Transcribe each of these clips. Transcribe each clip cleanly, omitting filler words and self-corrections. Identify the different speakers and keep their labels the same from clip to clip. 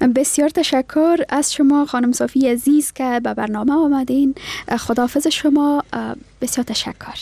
Speaker 1: بسیار تشکر از شما خانم صافی عزیز که به برنامه آمدین. خداحافظ شما. بسیار تشکر.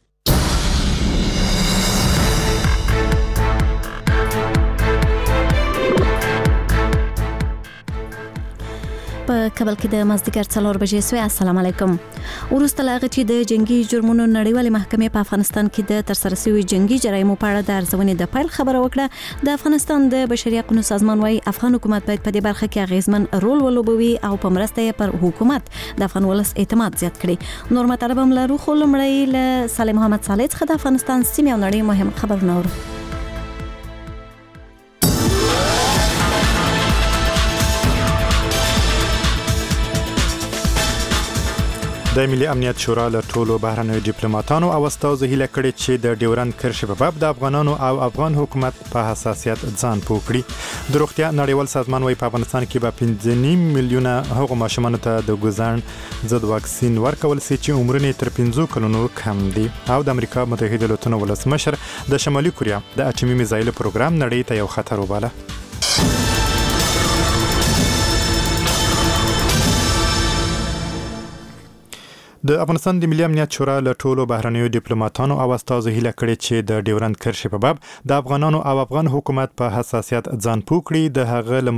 Speaker 2: په کابل کې د مازدیګر 4 بجې سوی. السلام علیکم. وروسته له هغه چې د جنگي جرمونو نړیوالې محکمې په افغانستان کې د ترسره شوي جنگي جرایمو په اړه د ارزونې د پیل خبره وکړه، د افغانستان د بشري حقوقو سازمان وايي افغان حکومت باید په دې برخه کې اغیزمن رول ولوبوي او په مرسته یې پر حکومت د افغان ولس اعتماد زیات کړي. نور مطالب هم لرو، خو لومړی له صالح محمد صالح څخه د افغانستان سیمې او نړۍ مهم خبرونه اورو.
Speaker 3: د ملي امنیت شورا له ټولو بهرنیو ډیپلوماټانو او استازو هیله کړې چې د ډیورند کرښې په باب د افغانانو او افغان حکومت په حساسیت ځان پوه کړي. د روغتیا نړیوال سازمان وايي په افغانستان کې به 5.5 میلیونه هغو ماشومانو ته د ګوزن ضد واکسین ورکول شي چې عمرونه تر 15 کلونو کم دي. او د امریکا متحده ایالاتونو ولسمشر د شمالي کوریا د اټومي میزایل پروګرام نړۍ ته یو خطر وباله. د افغانستان د ملي امنیت شورا له ټولو بهرنیو ډیپلوماټانو او استازو هیله کړې چې د ډیورند کرښې په باب د افغانانو او افغان حکومت په حساسیت ځان پوه کړي، د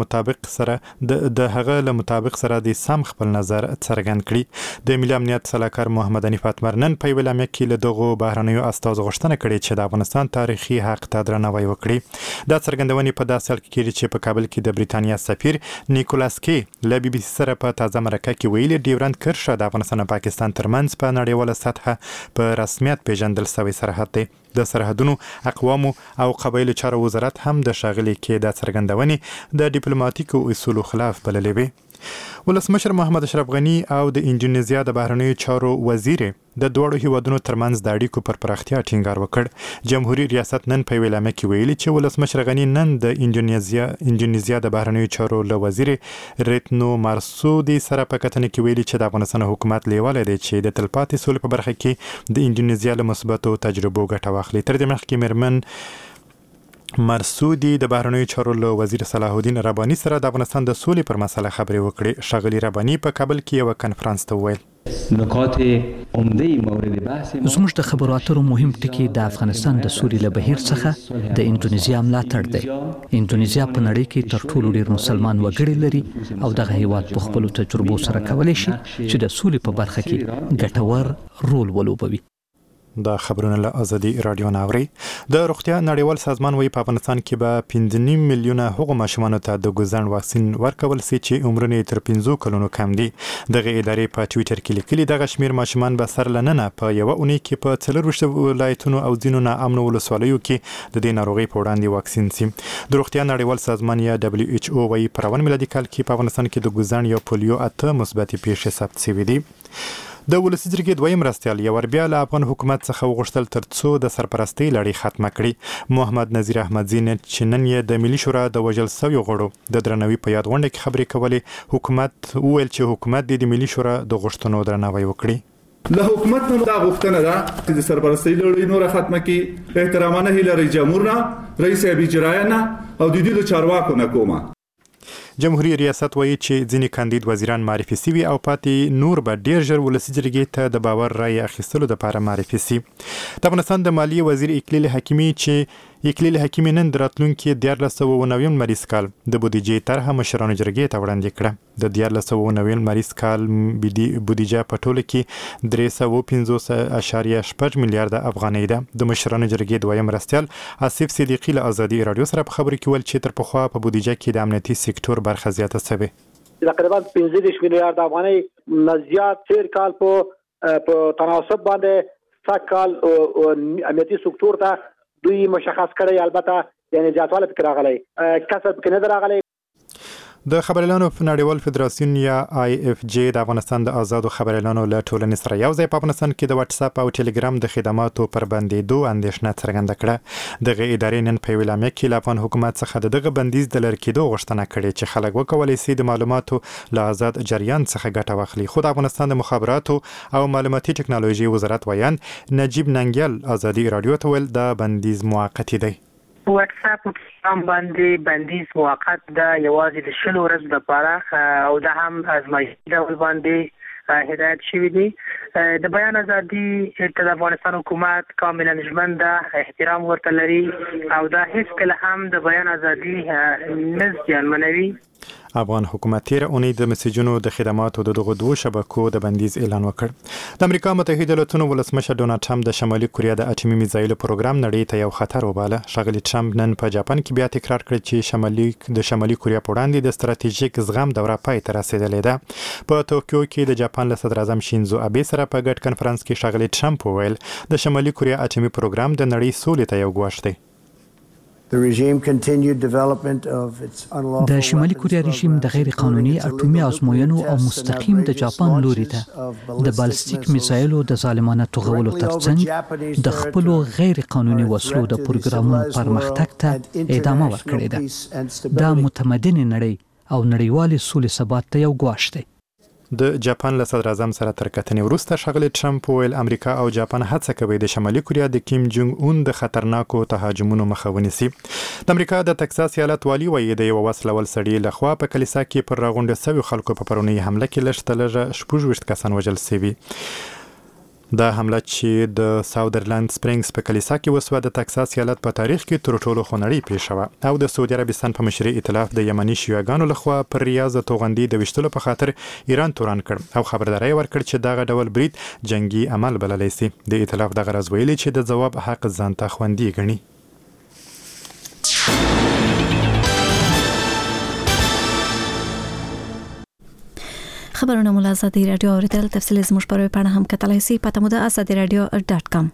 Speaker 3: هغه له مطابق سره د سم خپل نظر څرګند کړي. د ملي امنیت سلاکار محمد حنیف اتمرنن په ویلامه کې له دغو بهرنیو استازو غوښتنه کړې چې د افغانستان تاریخي حق ته درناوی وکړي. دا څرګندونې په داسې حال کې کېږي چې په کابل کې د بریتانیا سفیر نیکولاس کې له بي بي سي سره په تازه مرکه کې ویلي ډیورند کرښه د افغانستان او پاکستان ترمنځ په نړیواله سطحه په رسمیت پیژندل شوی سرحد دی. د سرحدونو اقوامو او قبایلو چارو وزارت هم د ښاغلي کې د څرګندونې د ډیپلوماټیکو اصولو خلاف بللې وي. ولسمشر محمد اشرف غنی او د انډونیزیا د بهرنیو چارو وزیر د دوړو هیوادونو ترمنځ د اړیکو پر پراختیا ټینګار وکړ. جمهوریت ریاست نن په ویلامه کې ویلي چې ولسمشر غنی نن د انډونیزیا د بهرنیو چارو له وزیر ریتنو مارسودي سره په کتنه کې ویلي چې د افغانستان حکومت لیواله دی چې د تلپاتې سولې په برخه کې د انډونیزیا له مثبتو تجربو ګټه واخلي. تر دې مخکې میرمن مرسودي د بهرنیو چارو له وزیر صلاح الدین رباني سره د افغانستان د سولې پر مسله خبرې وکړې. ښاغلي رباني په کابل کې یو کنفرانس ته وویل
Speaker 4: نکات عمده مورد بحث
Speaker 5: زموږ د خبرو اترو مهم ټکی د افغانستان د سولې له بهیر څخه د انډونیزیا ملاتړ دی. انډونیزیا په نړۍ کې تر ټولو ډیر مسلمان وګړي لري او دغه هیواد په خپلو تجربو سره کولی شي چې د سولې په برخه کې ګټور رول ولوبوي.
Speaker 3: دا خبرونه له ازادي رادیو ناوري. د روغتیا نړیوال سازمان وايي په افغانستان کې به 5.5 میلیونه هغو ماشومانو ته د ګوزن واکسین ورکول شي چې عمرونه تر 15 کلونو کم دي. دغه ادارې په ټوئیټر کې لیکلي دغه شمیر ماشومان به سر لننه په یو اونۍ کې په 24 ولایتونو او ځینو ناامنو ولسوالیو کې د دې ناروغۍ په وړاندې واکسین شي. د روغتیا نړیوال سازمان یا WHO وايي په روان میلادي کال کې په افغانستان کې د ګوزن یا پولیو 8 مثبت پیښې ثبت شوي دي. د ولسي جرګې دویم مرستیال یو بیا له افغان حکومت څخه وغوښتل ترڅو د سرپرستۍ لړۍ ختمه کړي. محمد نذیر احمدزي چې نن یې د ملي شورا د وژل شویو غړو د درناوي په یاد غونډه کې خبرې کولې، حکومت وویل چې حکومت د ملي شورا د غوښتنو درناوی وکړي.
Speaker 6: له حکومت نه دا غوښتنه ده چې د سرپرستۍ لړۍ نور ختمه کړي. احترامانه هیله رئیس جمهور نه، رئیس اجرایه نه او د دې له چارواکو نه کومه.
Speaker 3: جمهوریت ریاست وایي چې ځینې کاندید وزیران معرفي شوي او پاتې نور به ډیر ژر ولسي جرګې ته د باور رایې اخیستلو لپاره معرفي شي. د افغانستان د مالیې وزیر اقلیل حکیمي نن د راتلونکي 1490 مریض کال د بودیجې طرحه مشرانو جرګې ته وړاندې کړه. د 1490 مریض کال بودیجه په ټوله کې 350.8 میلیارډ افغانۍ ده. د مشرانو جرګې دویم مرستیال آصف صدیقي له ازادي رادیو سره په خبرو کې ویل چې تر پخوا په بودیجه کې د امنیتي سکتور برخه زیاته شوې.
Speaker 7: تقریبا 15 میلیارډ افغانۍ زیات تیر کال په تناسب باندې سکال امنیتي سکتور ته دوی مشخص کړی، البته یعنی زیاتوالی پکې راغلی، کسب کې نه راغلی.
Speaker 3: د خبريالانو نړیوال فدراسیون یا IFJ د افغانستان د آزادو خبريالانو له ټولنې سره یو ځای په افغانستان کې د واتس اپ او ټلګرام د خدماتو پر بندیدو اندېښنه څرګنده کړه. دغه ادارې نن په ویلامه کې له افغان حکومت څخه دغه بندیز د لرې کېدو غوښتنه کړې چې خلک وکولای شي د معلوماتو له آزاد جریان څخه ګټه واخلي. خو د افغانستان د مخابراتو او معلوماتي ټکنالوژي وزارت ویان نجیب ننګیال ازادي رادیو ته ویل دا بندیز موقتی دی.
Speaker 8: واتس اپ هم باندې بندیز موقت د یوازې د شلو ورځې لپاره او دا هم ازمایښتي ډول باندې هدایت شوی دی. د بیان ازادي د افغانستان حکومت کاملا ژمن ده، احترام ورته لري او دا هیڅ کله هم د بیان ازادي نه زیانمنوي.
Speaker 3: افغان حکومت تیر اونۍ د مسیجونو د خدماتو د دغو دوه شبکو د بندیز اعلان وکړ. د امریکا متحده ایالاتونو ولسمشر ډونالد ټرمپ د شمالي کوریا د اټومي میزایلو پروګرام نړۍ ته یو خطر وباله. ښاغلي ټرمپ نن په جاپان کې بیا تکرار کړ چې شمالي کوریا په وړاندې د ستراتیژیک زغم دوره پای ته رسیدلې ده. په توکیو کې د جاپان له صدر اعظم شینزو ابي سره په ګډ کنفرانس کې ښاغلي ټرمپ وویل د شمالي کوریا اټومي پروګرام د نړۍ سولې ته یو ګواښ دی.
Speaker 5: د شمالي کوریا رژیم د غیر قانوني اټومي ازموینو او مستقیم د جاپان لوري ته د بالستیک میزایلو د ظالمانه توغولو ترڅنګ د خپل غیر قانوني وسلو د پروګرامونو پرمختګ ته ادامه ورکړې ده. دا متمدن نړۍ او نړیوال سولې ثبات ته یو ګواښ دی.
Speaker 3: د جاپان له صدر اعظم سره تر کتنې وروسته ښاغلي ټرمپ وویل امریکا او جاپان هڅه کوي د شمالي کوریا د کیم جونګ اون د خطرناکو تهاجمونو مخه ونیسي. د امریکا د تکساس ایالت والي وایي د یو وسلوال سړي لخوا په کلیسا کې پر راغونډه شوي خلکو په پرونی حمله کې لږ 26 کسان وژل شوي. دا حمله چې د ساودرلند سپرینګز په کلیسا کې وسوه د تکساس ایالت په تاریخ کې تر ټولو خونړۍ پیښه او د سعودي عربستان په مشرۍ ائتلاف د یمني شیعاګانو لخوا پر ریاض توغندي د وشتلو په خاطر ایران توران کړ او خبرداري ورکړ چې دغه ډول برید جنگي عمل بللی سي. د ائتلاف دغه راز ویلي چې د ځواب حق ځانته خوندي ګڼي.
Speaker 2: خبرونه مو له ازادي رادیو اوریدل. تفصیل زموږ په ویبپاڼه هم کتلای شئ. پته مو د azadiradio.com.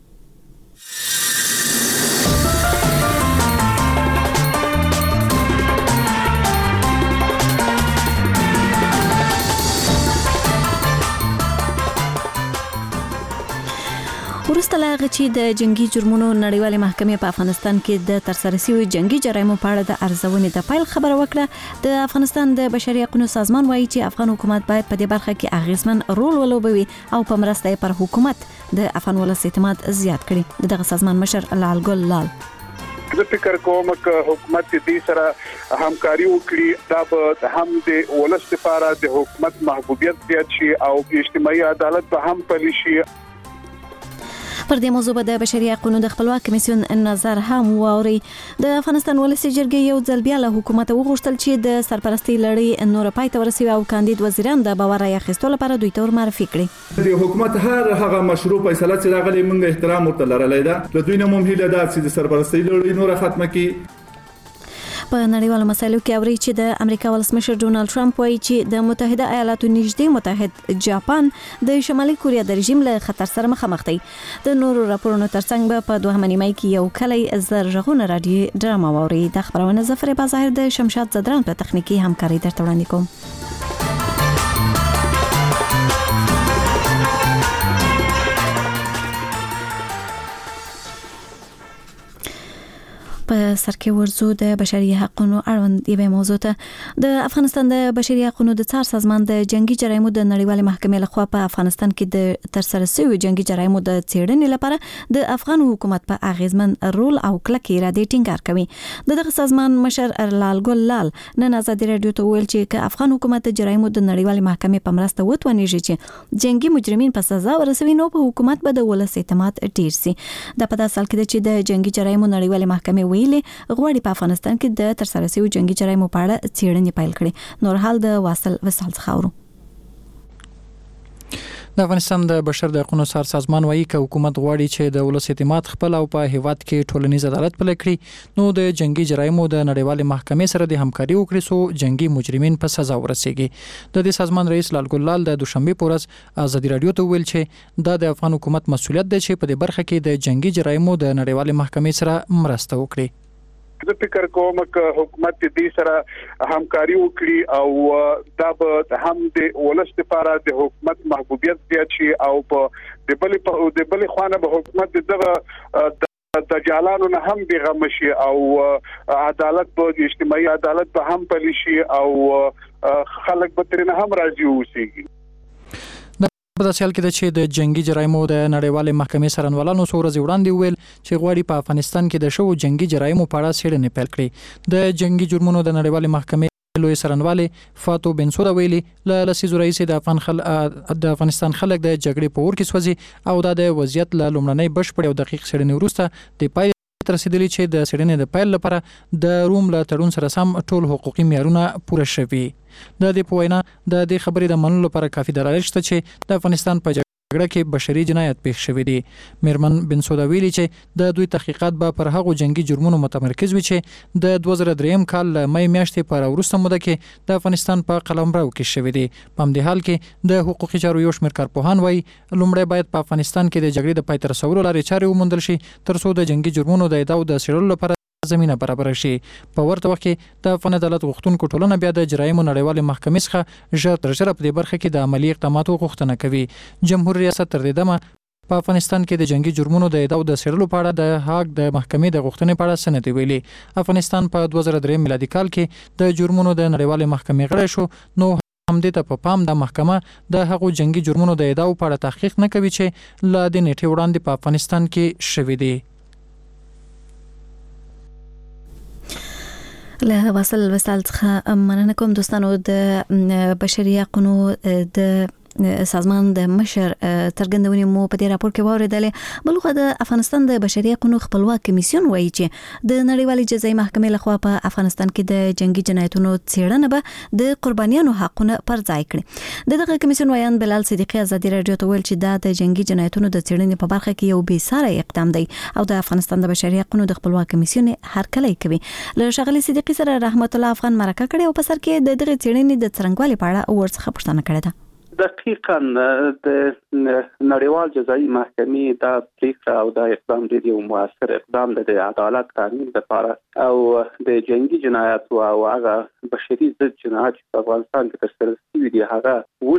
Speaker 2: وروسته له هغه چې د جنگي جرمونو نړیوالې محکمې په افغانستان کې د ترسره شویو جنگي جرایمو په اړه د ارزونې د پیل خبره وکړه، د افغانستان د بشري حقوقو سازمان وایي چې افغان حکومت باید په دې برخه کې اغیزمن رول ولوبوي او په مرسته پر حکومت د افغان ولس اعتماد زیات کړي. دغه سازمان مشر لال ګل لال
Speaker 9: زه فکر کوم چې حکومت دې سره همکاري وکړي دا به هم د ولس لپاره د حکومت محبوبیت زیات شي او اجتماعي عدالت به هم پلي شي.
Speaker 2: پر دې موضوع د بشري حقوقو د خپلواک کمیسیون نظر هم واوري. د افغانستان ولسي جرګې یو ځل بیا له حکومت وغوښتل چې د سرپرستۍ لړۍ نور پای ته ورسوي او کاندید وزیران د باور رای اخیستلو لپاره دوی ته معرفي کړي.
Speaker 6: د حکومت هغه مشروع فیصله چې راغلي موږ احترام ورته لرلای دا له دوی نه مهم هیله ده چې د سرپرستۍ لړۍ نور ختمه کړي.
Speaker 2: په نړیوالو مسایلو کې اوري چې د امریکا ولسمشر ډونالد ټرمپ وایي چې د متحده ایالاتو نږدې متحد جاپان د شمالي کوریا د رژیم له خطر سره مخامخ دی. د نورو راپورونو ترڅنګ به په 2 نیمه کې یو کلی زر ژغونه رادیو ډرامه واوري. د خبرونه ظفر بازار د شمشاد زدران په تخنیکی همکاري درته وړاندې کوم. په سر کې ورزو د بشري حقوقو اړوند یوه موضوع ته د افغانستان د بشري حقوقو د څار سازمان د جنگي جرایمو د نړیوالې محکمې لخوا په افغانستان کې د ترسره شویو جنگي جرایمو د څېړنې لپاره د افغان حکومت په اغیزمن رول او کلک اراده ټینګار کوي. دغه سازمان مشر لال ګل لال نن ازادي رادیو ته ویل چې افغان حکومت د جرایمو د نړیوالې محکمې په مرسته وتوانیږي چې جنگي مجرمین په سزا ورسوي، نو په حکومت به د ولس اعتماد ډیر سي. د په داسې حال کې چې د جنگي جرایمو نړیوالې محکمې غواړي په افغانستان کې د ترسره شویو جنگي جرایمو په اړه څېړنې پیل کړي. نور حال د وصل څخه اورو.
Speaker 10: د افغانستان د بشر د حقوقو څار سازمان وایي چې حکومت غواړي چې د ولس اعتماد خپل او په هیواد کې ټولنیز عدالت پلي کړي، نو د جنگي جرایمو د نړیوالې محکمې سره د همکاري وکړي سو جنگي مجرمین په سزا ورسیږي. د دې سازمان رئیس لال ګل لال د دوشنبه په ورځ ازادي رادیو ته ویل چې دا د افغان حکومت مسؤلیت دی چې په دې برخه کې د جنگي جرایمو د نړیوالې محکمې سره مرسته وکړي.
Speaker 9: زه فکر کوم چې حکومت دې سره همکاري وکړي او دا به هم د ولس لپاره د حکومت محبوبیت زیات شي او په د بلې خوانه به حکومت دغه د جالانو نه هم بیغم شي او عدالت به اجتماعي عدالت به هم پلي شي او خلک به ترنه هم راضي اوسيږي.
Speaker 10: په داسې حال کې ده چې د جنگي جرایمو د نړیوالې محکمې سرنوالانو څو ورځې وړاندې وویل چې غواړي په افغانستان کې د شوو جنگي جرایمو په اړه څېړنې پیل کړي. د جنگي جرمونو د نړیوالې محکمې لوی سرنوالې فاتو بنسودا ویلي له لسیزو راهیسې د افغانستان خلک د جګړې په اور کې سوځي او دا د وضعیت له لومړنۍ بشپړې او دقیق څېړنې وروسته د پای تر رسیدلی چې د څېړنې د پیل لپاره د روم له تړون سره سم ټول حقوقي معیارونه پوره شوي. د دې په وینا د دې خبرې د منلو لپاره کافي دلایل شته چې د افغانستان په جګړه کې بشري جنایت پیښ شوی دی. میرمن بنسودا ویلي چې د دوی تحقیقات به پر هغو جنگي جرمونو متمرکز وي چې د 2003 کال له مې میاشتې پر وروسته موده کې د افغانستان په قلمرو کې شوی دی. په همدې حال کې د حقوقي چارو یو شمېر کارپوهان وایي لومړی باید په افغانستان کې د جګړې د پای ته رسولو لارې چارې وموندل شي تر څو د جنگي جرمونو د ادعاو د څېړلو لپاره زمينه برابر شي. په ورته وخت کې د افغان عدالت غوښتونکو ټولنه بیا د جرایمو نړیوالې محکمې څخه ژر تر ژره په دې برخه کې د عملی اقداماتو غوښتنه کوي. جمهور ریاست تر دې دمه په افغانستان کې د جنگي جرمونو د ادعاو د څېړلو په اړه د هاګ د محکمې د غوښتنې په اړه څه نه دی ویلي. افغانستان په 2003 میلادي کال کې د جرمونو د نړیوالې محکمې غړی شو. نو همدې ته په پام د محکمه د هغو جنگي جرمونو د ادعاو په اړه تحقیق نه کوي چې له دې نیټې وړاندې په افغانستان کې شوي دي.
Speaker 2: له وصل څخه مننه کوم دوستانو. د بشري حقوقو د سازمان د مشر ترګندونې مو په دې راپور کې واوریدلې. بلخو د افغانستان د بشري حقوقو خپلواک کمیسیون وایي چې د نړیوالې جزایي محکمې لخوا په افغانستان کې د جنگي جنایتونو څېړنه به د قربانیانو حقونه پر ځای کړي. دغه کمیسیون وایي بلال صدیقی ازادي رادیو ته ویل چې دا د جنگي جنایتونو د څېړنې په برخه کې یو بېساری اقدام دی او د افغانستان د بشري حقوقو د خپلواک کمیسیون هرکلی کوي. له ښاغلي صدیقی سره رحمت الله افغان مرکه کړې او په سر کې د دغه څېړنې د څرنګوالي په اړه ورڅخه پوښتنه کړې ده.
Speaker 11: دقیقاً د نړیوال جزایي محکمې دا پریکړه او دا اقدام ډېر یو موثر اقدام دی د عدالت تامین لپاره او د جنگي جنایاتو او هغه بشري ضد جنایت په افغانستان کې ترسره شوي دي هغه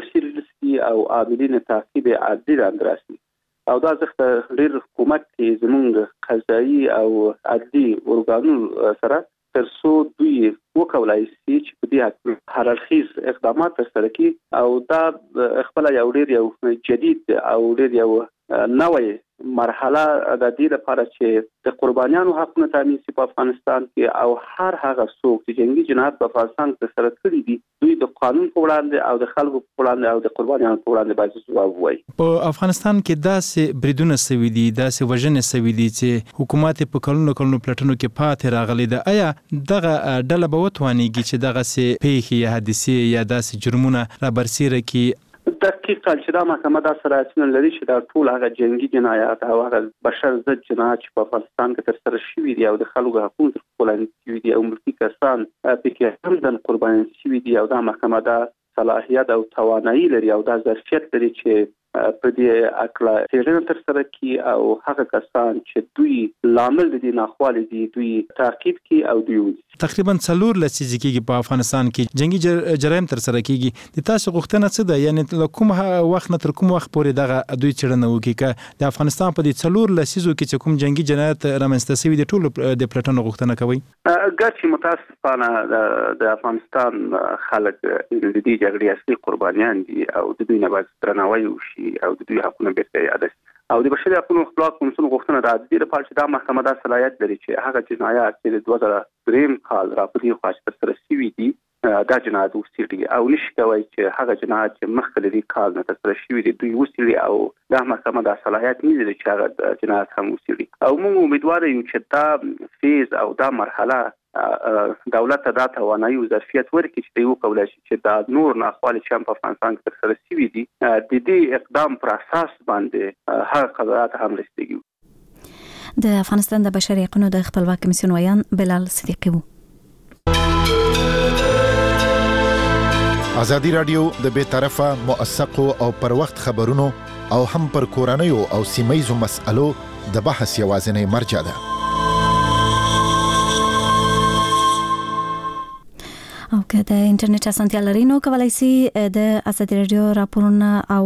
Speaker 11: وڅېړل او عاملین تعقیب عدلي لاندې راسي او دا ځکه ډېر حکومت کې زموږ قضایي او عدلي ارګانونو سره ترڅو دوی وکولای شي چې په دې هررخیز اقدامات ترسره کړي او دا خپل یو ډېر جدید او ډېر یو نوې مرحله د دې لپاره چې د قربانیانو حقونه تامین شي په افغانستان کې او هر هغه څوک چې جنگي جنایت په افغانستان کې ترسره کړي دي دوی د قانون په وړاندې او د خلکو په وړاندې او د قربانیانو په وړاندې باید ځواب ووایي.
Speaker 12: په افغانستان کې داسې بریدونه سوي دي داسې وژنې سوي دي چې حکومت په کلونو پلټنو کې پاتې راغلي ده. آیا دغه ډله به وتوانیږي چې دغه سي پیښې یا حادثې یا داسې جرمونه را برسېره کړي؟
Speaker 11: دقیقاً چې دا محکمه دا سرایتونه لري چې دا ټول هغه جنگي جنایات او هغه بشر ضد جنایات چې په افغانستان کې ترسره شوي دي او د خلکو حقوق تر شوي دي او ملکي کسان پکې هم د قرباني شوي دي او دا محکمه دا صلاحیت او توانایي لري او دا ظرفیت لري چې په دې اکلا څېړنه ترسره کړي او هغه کسان چې دوی لامل دي ناخوالي دي دوی تعقیب کړي او دوی
Speaker 12: تقریبا 4 لسیزې کېږي په افغانستان کې جنگي جرایم ترسره کېږي. د تاسو غوښتنه څه ده یعنی له کوم وخت نه تر کوم وخت پورې دغه دوی څېړنه وکړي چې د افغانستان په دې 4 لسیزو کې چې کوم جنگي جنایت رامنځته شوي دي ټول د پلټنو غوښتنه کوي؟
Speaker 11: ګرچې متاسفانه د افغانستان خلک د دې جګړې اصلي قربانیان دي او د دوی نه باید درناوی وشي او د دوی حقونه بیرته یاد شي او د بشري حقوقو خپلواک کمیسیون غوښتنه ده د دې لپاره چې دا محکمه دا صلاحیت لري چې هغه جنایات چې د 2003 کال راپورې خواست ترسره شوي دي دا جنایات وڅېړي او نشي کولی چې هغه جنایات چې مخکې له دې کال نه ترسره شوي دي دوی وڅېړي او دا محکمه دا صلاحیت نه لري چې هغه جنایات هم وڅېړي او موږ امیدواره یو چې دا فیز او دا مرحله دولت ته دا توانایي او ظرفیت ورکړي چې دوی وکولای شي چې دا نور ناخوالې چې هم په افغانستان کې ترسره شوي دي د دې اقدام پر اساس باندې هغه قضاوت هم رسېږي.
Speaker 2: د افغانستان د بشري حقوقو د خپلواک کمیسیون ویان بلال صدیقی وو.
Speaker 13: ازادي رادیو د بې طرفه موثقو او پر وخت خبرونو او هم پر کورنیو او سیمایزو مسألو د بحث یوازینی مرجع ده.
Speaker 2: او که د انټرنیټ اسانتیا لري نو کولای شئ د ازادي رادیو راپورونه او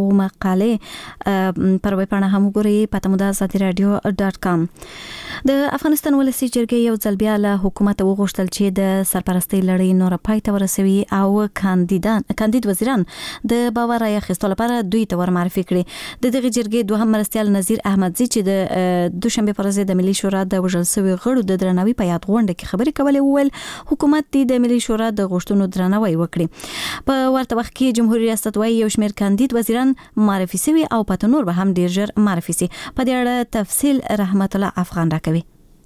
Speaker 2: مقالې پر ویب پاڼه هم وګورئ په ازادiradio.com. د افغانستان ولسی جرګې یو ځل بیا له حکومت وغوښتل چې د سرپرستۍ لړۍ نور پای ته ورسوي او کاندید وزیران د باور رای اخیستلو لپاره دوی ته ورمعرفي کړي. د دغه جرګې دوهم مرستیال نظیر احمدزي چې د دوشنبه پر ورځ د ملي شورا د وژل شوی غړو د درناوي په یاد غونډه کې خبرې کولې، وویل حکومت د ملي شورا د غوښتنو درناوی وکړي. په ورته وخت کې جمهوریت ریاست وايي یو شمېر کاندید وزیران معرفي شوي او پته نور به هم ډیر ژر معرفي شي. په دې اړه تفصیل رحمت الله افغان راکوي.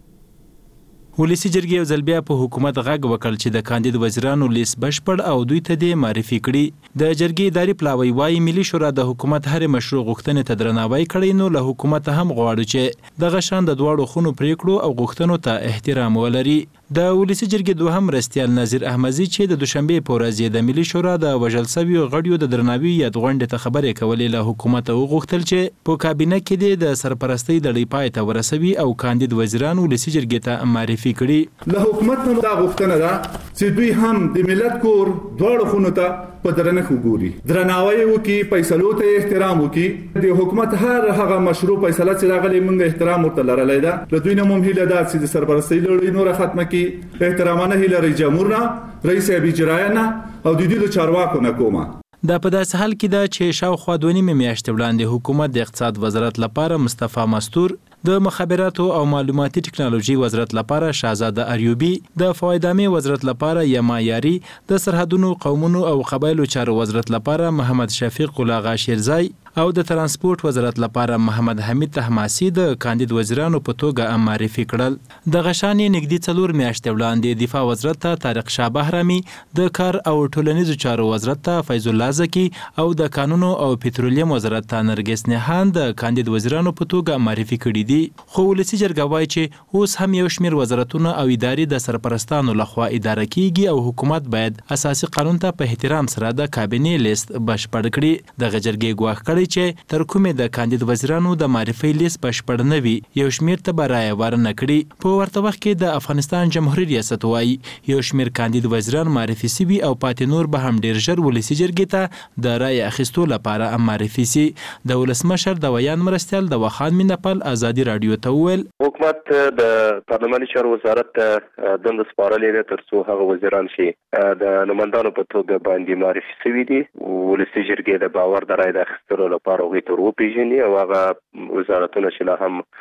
Speaker 12: ولسی جرګې یو ځل بیا په حکومت غږ وکړ چې د کاندید وزیرانو لیست بشپړ او دوی ته د معرفي کړي. د جرګې اداري پلاوی وايي ملي شورا د حکومت هر مشروع غوښتنې ته درناوی کړي، نو له حکومت هم غواړي چې دغه شان د دواړو خونو پریکړو او غوښتنو ته احترام ولري. د ولسی جرګې دوهم مرستیال نظیر احمدزي چې د دوشنبه په ورځ د ملي شورا د وژل شویو غړیو د درناوي یاد غونډې ته خبرې کولې، له حکومت وغوښتل چې په کابینه کې د سرپرستۍ د لړۍ پای ته ورسوي او کاندید وزیران ولسی جرګې ته معرفي کړي.
Speaker 6: له حکومت نه دا غوښتنه ده چې دوی هم د ملت کور دواړو خونو ته په درنښت وګوري، درناوی وکړي، فیصلو ته احترام وکړي. د حکومت هر هغه مشروع فیصله چې راغلي موږ احترام ورته لرلی ده. له دوی نه هم هیله ده چې د سرپرستۍ لړۍ نور ختمه کړي. احترامانه هیله رئیس جمهور نه، رئیس اجرایه نه او د دې چارواکو نه کومه.
Speaker 12: دا په داسې حال کې ده چې شاوخوا 2.5 میاشتې وړاندې حکومت د اقتصاد وزارت لپاره مصطفی مستور، د مخابراتو او معلوماتي ټکنالوژي وزارت لپاره شاهزاده اریوبی، د فوایدامي وزارت لپاره یما یاری، د سرحدونو قومونو او قبایلو چارو وزارت لپاره محمد شفیق غلاغا شیرزای او د ترانسپورت وزارت لپاره محمد حمید طهماسي د کاندید وزیرانو په توګه معرفي کړل. د غشانې نږدې 4 میاشتې وړاندې دفاع وزارت ته طارق شاه بهرامي، د کار او ټولنیزو چارو وزارت ته فیض الله زکی او د قانونو او پټرولیم وزارت ته نرګس نهان د کاندید وزیرانو په توګه معرفي کړي دي. خو ولسی جرګه وايي چې اوس هم یو شمېر وزارتونه او ادارې د سرپرستانو لخوا اداره کیږي او حکومت باید اساسي قانون ته په احترام سره د کابینې لیست بشپړ کړي. د جرګې ګواښ کړي چې تر کومه د کاندید وزیرانو د معرفي لیست بشپړ نه وي، یو شمېر ته برای ورنه کړي. په ورته وخت کې د افغانستان جمهوریت ریاست وايي یو شمېر کاندید وزیران معرفي شوي او پاتې نور به هم ډیر ژر ولسی جرګې ته د رای اخیستو لپاره معرفي شي. د ولسمشر د ویان مرستیال د وخان مینپل ازادي رادیو ته وویل
Speaker 14: حکومت د پارلماني چارو وزارت ته دند سپارلې ده ترڅو هغه وزیران شي د نمائندانو په توګه باندې معرفي شوي دي. ولسی جرګې د باور د رای اخیستلو لپاره وی تر وپیژني او هغه وزارتونه چې لا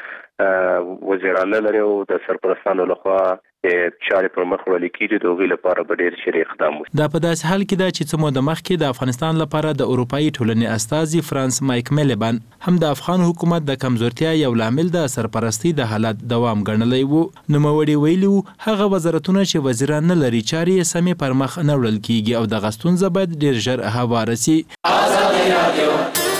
Speaker 14: هم وزیران لري او د سرپرستانو لخوا چارې پر مخ وړل کېږي، د هغوی لپاره به ډېر ژر اقدام وشي.
Speaker 12: دا په داسې حال کې ده چې څه موده مخکې د افغانستان لپاره د اروپایي ټولنې استازي فرانس مایک میلیبان هم د افغان حکومت د کمزورتیا یو لامل د سرپرستۍ د حالت دوام ګڼلی و. نوموړي ویلي وو هغه وزارتونه چې وزیران نه لري چارې یې سمې پر مخ نه وړل کېږي او دغه ستونزه باید ډېر ژر هواره سي. ازادي رادیو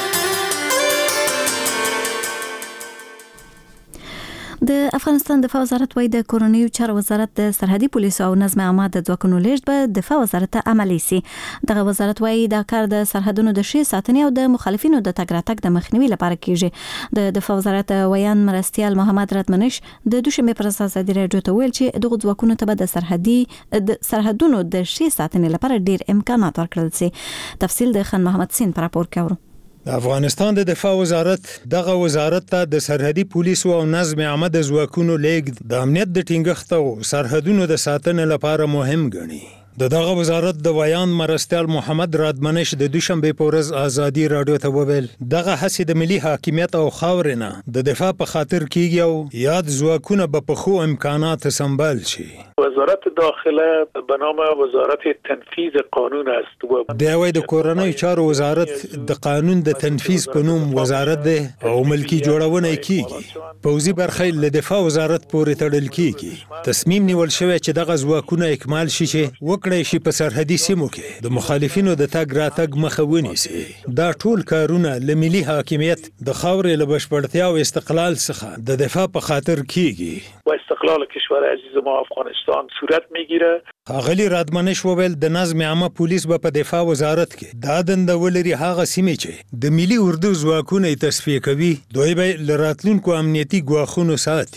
Speaker 2: د افغانستان دفاع وزارت وايي د کورنیو چارو وزارت د سرحدي پولیسو او نظم عامه د ځواکونو لیږد به دفاع وزارت ته عملي سي. دغه وزارت وايي دا کار د سرحدونو د ښې ساتنې او د مخالفینو د تګ راتګ د مخنیوي لپاره کیږي. د دفاع وزارت ویان مرستیال محمد راتمنش د دوشنبه پر ورځ ازادي رادیو ته ویل چې دغه ځواکونو ته به د سرحدونو د ښې ساتنې لپاره ډیر امکانات ورکړل سي. تفصیل د خان محمد سین پر راپور کوي.
Speaker 15: افغانستان د دفاع وزارت دغه وزارت ته د سرحدي پولیسو او نظم عامه د ځواکونو لیږد د امنیت د ټینګښت او سرحدونو د ساتنې لپاره مهم ګڼي. دغه وزارت د ویان مرستیال محمد رادمنش د دوشنبه په ورځ ازادي رادیو ته وویل دغه هڅې د ملي حاکمیت او خاورې نه د دفاع په خاطر کیږي او یاد ځواکونه به په ښو امکانات سمبال شي.
Speaker 16: وزارت داخله به نام وزارت تنفیذ قانون است و
Speaker 15: د کورنیو چارو وزارت د قانون د تنفیذ په نوم وزارت ده او ملکی جوړونه کیږي. پوځي برخه له دفاع وزارت پورې تړل کیږي. تصمیم نیول شوی چې دغه ځواکونه اکمال شي چې شي په سرحدي سیمو کې د مخالفینو د تګ راتګ مخه ونیسي. دا ټول کارونه له ملي حاکمیت د خاورې له بشپړتیا او استقلال څخه د دفاع په خاطر کیږي
Speaker 16: و استقلال کشور عزیز ما افغانستان صورت میگیره.
Speaker 15: ښاغلي رادمنش وویل د نظم عامه پولیس به په دفاع وزارت کې دا دنده ولري هغه سیمې چې د ملي اردو ځواکونه تصفیه کوي، دوی به له راتلونکو امنیتي ګواښونو ساتي.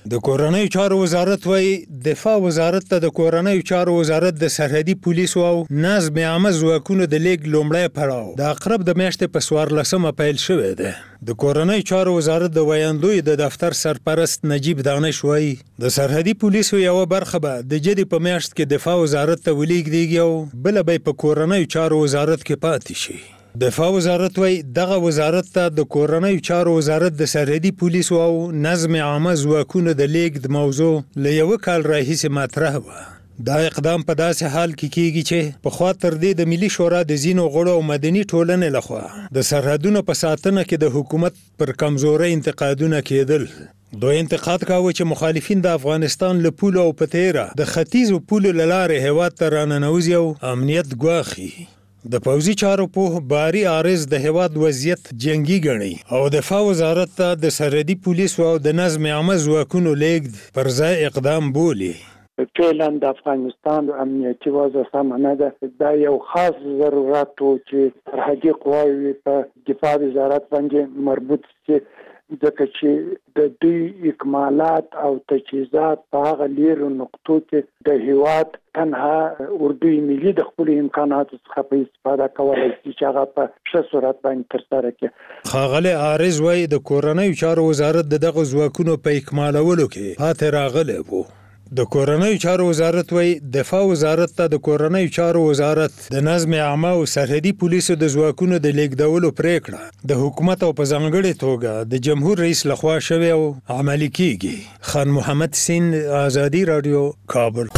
Speaker 15: د کورنۍ چارو وزارت وايي دفاع وزارت ته د کورنۍ چارو وزارت د سرحدي پولیسو او نظم عامه ځواکونو د لیږد لومړی پړاو د اقرب د میاشتې په 14مه پیل شوی دی. د کورنۍ چارو وزارت د ویاندوی د دفتر سرپرست نجیب دانش وايي د سرحدي پولیسو یو برخه به د جدي په میاشت کې دفاع وزارت ته ولېږديږي او بل به په کورنۍ چارو وزارت کې پاتې شي. دفاع وزارت وايي دغه وزارت ته د کورنۍ چارو وزارت د سرحدي پولیسو او نظم عامه ځواکونو د لیږد موضوع له یو کال راهیسې مطرح و. دا اقدام په داسې حال کې کیږي چې په خوا تر دې د ملي شورا د ځینو غړو او مدني ټولنې لخوا د سرحدونو په ساتنه کې د حکومت پر کمزوري انتقادونه کېدل. دوی انتقاد کاوه چې مخالفین د افغانستان له پولو او په تیره د ختیځو پولو له لارې هیواد ته راننوځي او امنیت ګواښي. د پوځي چارو په باري عارض د هیواد وضعیت جنگي ګڼي او دفاع وزارت ته د سرحدي پولیسو او د نظم عامه ځواکونو لیږد پر ځای اقدام بولي.
Speaker 17: فعلا د افغانستان امنیتي وضع سمه نه ده. دا یو خاص ضرورت و چې سرحدي قواوې په دفاع وزارت باندې مربوط شي ځکه چې د دوی اکمالات او تجهیزات په هغه لیرو نقطو کې د هیواد تنها اردوی ملي د خپل امکاناتو څخه په استفاده کولای شي چې هغه په ښه صورت باندې ترسره کړي.
Speaker 15: ښاغلی عارض وايي د کورنۍ چارو وزارت دغه ځواکونو په اکمالولو کې پاتې راغلی و. د کورنۍ چارو وزارت وايي دفاع وزارت ته د کورنۍ چارو وزارت د نظم عامه او سرحدي پولیسو د ځواکونو د لیږدولو پریکړه د حکومت او په ځانګړې توګه د جمهور رئیس لخوا شوی او عملي کیږي. خان محمد سین، آزادي رادیو، کابل.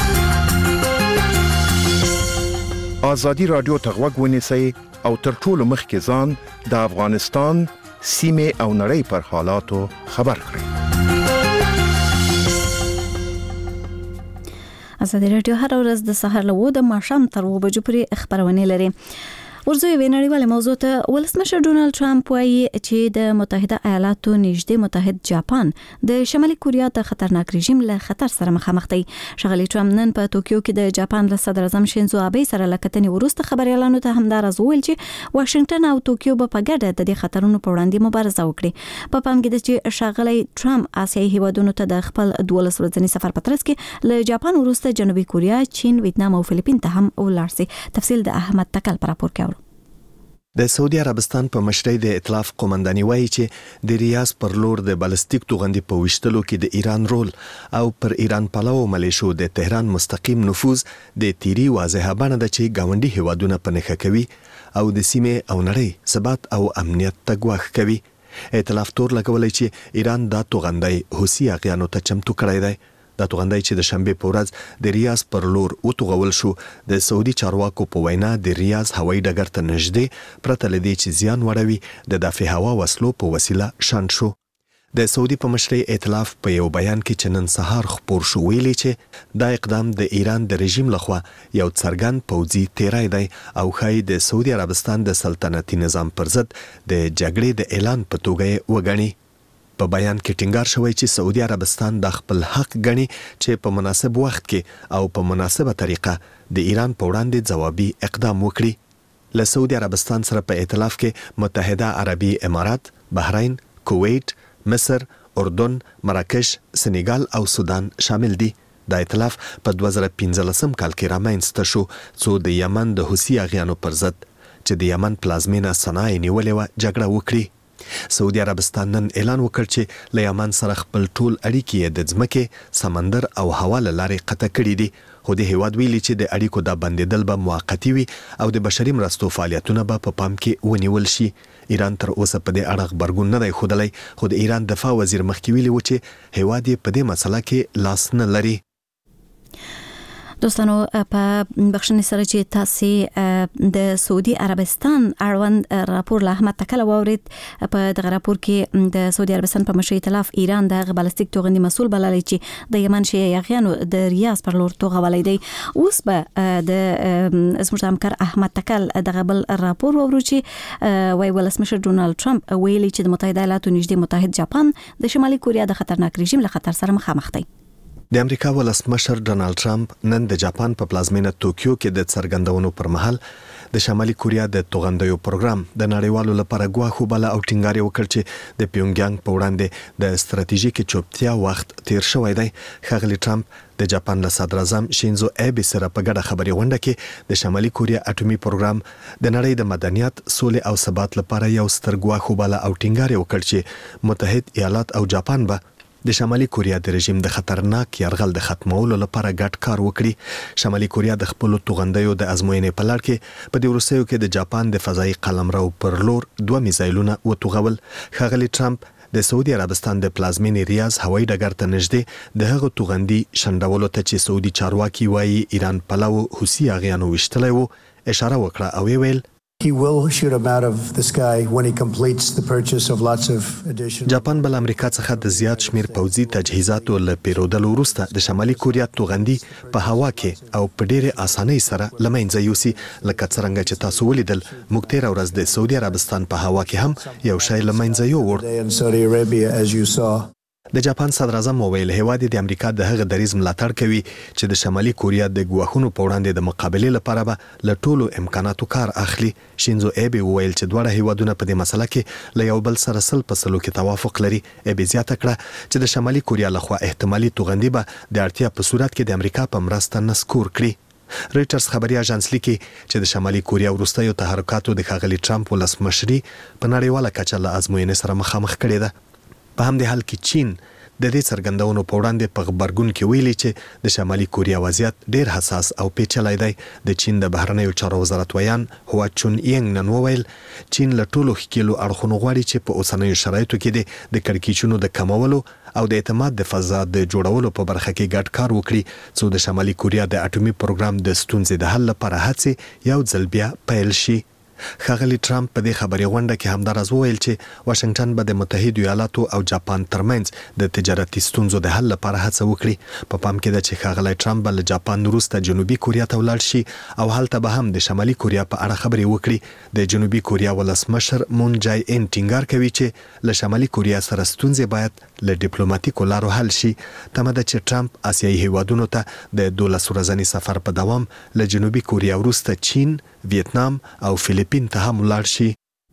Speaker 13: آزادي رادیو ته غوږ ونیسئ او تر ټولو مخکې ځان د افغانستان سیمې او نړۍ پر حالاتو خبر کړئ.
Speaker 2: آزادي رادیو هر ورځ د سهار له 9 د ماښام تر 9 بجو پورې خبرونه لري. ورځو یو نړیواله موضوع ته ولسمشر ډونالد ټرمپ وایي چې د متحده ایالاتو نږدې متحد جاپان د شمالي کوریا د خطرناک رژیم له خطر سره مخامخ دی. ښاغلي ټرمپ نن په توکیو کې د جاپان له صدر اعظم شینزو آبې سره له کتنې وروسته خبريالانو ته همدارز وویل چې واشنگټن او توکیو به په ګډه د دې خطرونو په وړاندې مبارزه وکړي. په پام کې ده چې ښاغلي ټرمپ آسیایي هیوادونو ته د خپل 12 ورځني سفر په ترڅ کې له جاپان وروسته جنوبي کوریا، چین، ویتنام او فلیپین ته هم ولاړ شي. تفصیل د احمد تکل پر راپور کې.
Speaker 18: د سعودي عربستان په مشرۍ د ائتلاف قومنداني وایي چې د ریاض پر لور د بالستیک توغندي په وشتلو کې د ایران رول او پر ایران پلو ملیشو د تهران مستقیم نفوذ د تیری واضحه بڼه ده چې گاونډي هیوادونه په نښه کوي او د سیمې او نړۍ ثبات او امنیت ته ګواښ کوي. ائتلاف تور لګولای چې ایران دا توغندي حوثي اغیانو ته چمتو کړی دی. دا توغندي چې د شنبه په ورځ د ریاض پر لور وتوغول شو د سعودي چارواکو په وینا د ریاض هوایي ډګر ته نږدې پرته لدی چې زیان وړوي د دفاع هوا وسلو په وسیله شان شو. د سعودي په مشرۍ ائتلاف په یو بیان کې چې نن سهار خبر شو ویلي چې دا اقدام د ایران د رژیم لخوا یو څرګند پوځي تیری دی او ښایي د سعودي عربستان د سلطنتي نظام پر ضد د جګړې د اعلان په توګه وګڼي. په بیان کې ټینګار شوی چې سعودي عربستان د خپل حق ګڼي چې په مناسب وخت کې او په مناسبه طریقه د ایران په وړاندې ځوابي اقدام وکړي. له سعودي عربستان سره په ائتلاف کې متحده عربي امارات، بحرین، کویت، مصر، اردن، مراکش، سنیګال او سودان شامل دي. د ائتلاف په 2015 کال کې رامنځته شو څو د یمن د حوثي اغیانو پر ضد چې د یمن پلازمینه صنعا نیولې و جګړه وکړي. سعودي عربستان نن اعلان وکړ چې له یمن سره خپل ټول اړیکې د ځمکې، سمندر او هوا له لارې قطع کړي دي. خو د هیواد ویلي چې د اړیکو د بندیدل به موقتی وي او د بشري مرستو فعالیتونه به په پام کې ونیول شي. ایران تر اوسه په دې اړه خبرګون نه دی ښودلی، خو د ایران دفاع وزیر مخکې ویلي و چې هیواد یې په دې مسله کې لاس نه لري.
Speaker 2: دوستانو په بخښنې سره چې تاسو د سعودي عربستان اړوند راپور له احمد تکل واورید. په دغه راپور کې د سعودي عربستان په مشرۍ ائتلاف ایران د بالستیک توغندي مسول بللی چې د یمن شیعه یاغیانو د ریاض پر لور توغولی دی. اوس به د زموږ همکار احمد تکل دغه بل راپور واورو چې وايي ولسمشر ډونالد ټرمپ ویلي چې د متحده ایالاتو نږدې متحد جاپان د شمالي کوریا د خطرناک رژیم له خطر سره مخامخ دی.
Speaker 18: د امریکا ولسمشر ډونالد ټرمپ نن د جاپان په پلازمینه توکیو کې د څرګندونو پر مهال د شمالي کوریا د توغندیو پروګرام د نړیوالو لپاره ګواښ وباله او ټینګار وکړ چې د پیونګیانګ په وړاندې د ستراتیژیکي چوپتیا وخت تیر شوی دی. ښاغلي ټرمپ د جاپان له صدر اعظم شینزو ایبي سره په ګډه خبري غونډه کې د شمالي کوریا اټومي پروګرام د نړۍ د مدنیت، سولې او ثبات لپاره یو ستر ګواښ وباله او ټینګار وکړ چې متحد ایالات او جاپان به د شمالي کوریا د رژیم د خطرناک یرغل د ختمولو لپاره ګډ کار وکړي. شمالي کوریا د خپل توغندیو د ازموینې په لړ کې په دې وروستیو کې د جاپان د فضایي قلمرو پر لور 2 میزایلونه وتوغول. ښاغلي ټرمپ د سعودي عربستان د پلازمینې ریاض هوایي ډګر ته نږدې د هغه توغندي شنډولو ته چې سعودي چارواکي وایي ایران پلو حوثي اغیانو وشتلی وو اشاره وکړه او ویل
Speaker 19: He will shoot them out of the sky when he completes the purchase of lots of additional.
Speaker 18: جاپان بل امریکا څخه د زیات شمیر پوځي تجهیزاتو له پیرودلو وروسته د شمالي کوریا توغندي په هوا کې او په ډېره اسانۍ سره لمنځه یوسي. لکه څنګه چې تاسو ولیدل موږ تیر ورځ د سعودي عربستان په هوا کې هم یو شی لمنځه یووړ. د جاپان صدر اعظم وویل هیواد د امریکا د هغه دریځ ملاتړ کوي چې د شمالي کوریا د ګواښونو په وړاندې د مقابلې لپاره به له ټولو امکاناتو کار اخلي. شینزو ایبي وویل چې دواړه هیوادونه په دې مسله کې له یو بل سره سل په سلو کې توافق لري. ایبي زیاته کړه چې د شمالي کوریا لخوا احتمالي توغندي به د اړتیا په صورت کې د امریکا په مرسته نسکور کړي. ریټرز خبري اژانس لیکي چې د شمالي کوریا وروستیو تحرکاتو د ښاغلي ټرمپ ولسمشري په نړیواله کچه له ازموینې سره مخامخ کړې ده. په همدې حال کې چین د دې څرګندونو په وړاندې په خبرګون کې ویلي چې د شمالي کوریا وضعیت ډیر حساس او پیچلی دی. د چین د بهرنیو چارو وزارت ویان هوا چون یینګ نن وویل چین له ټولو ښکیلو اړخونو غواړي چې په اوسنیو شرایطو کې د کړکېچونو د کمولو او د اعتماد د فضا د جوړولو په برخه کې ګډ کار وکړي څو د شمالي کوریا د اټومي پروګرام د ستونزې د حل لپاره هڅې یو ځل بیا پیل شي. ښاغلي ټرمپ په دې خبري غونډه کې همدارز وویل چې واشنگټن به د متحده ایالاتو او جاپان ترمنځ د تجارتي ستونزو د حل لپاره هڅه وکړي. په پام کې ده چې ښاغلی ټرمپ به له جاپان وروسته جنوبي کوریا ته ولاړ شي او هلته به هم د شمالي کوریا په اړه خبرې وکړي. د جنوبي کوریا ولسمشر مون جای ان ټینګار کوي چې له شمالي کوریا سره ستونزې باید له ډیپلوماټیکو لارو حل شي. تمه ده چې ټرمپ آسیایي هیوادونو ته د 12 ورځني سفر په دوام له جنوبي کوریا وروسته چین، ویتنام او فلیپین ته هم ولاړ شي.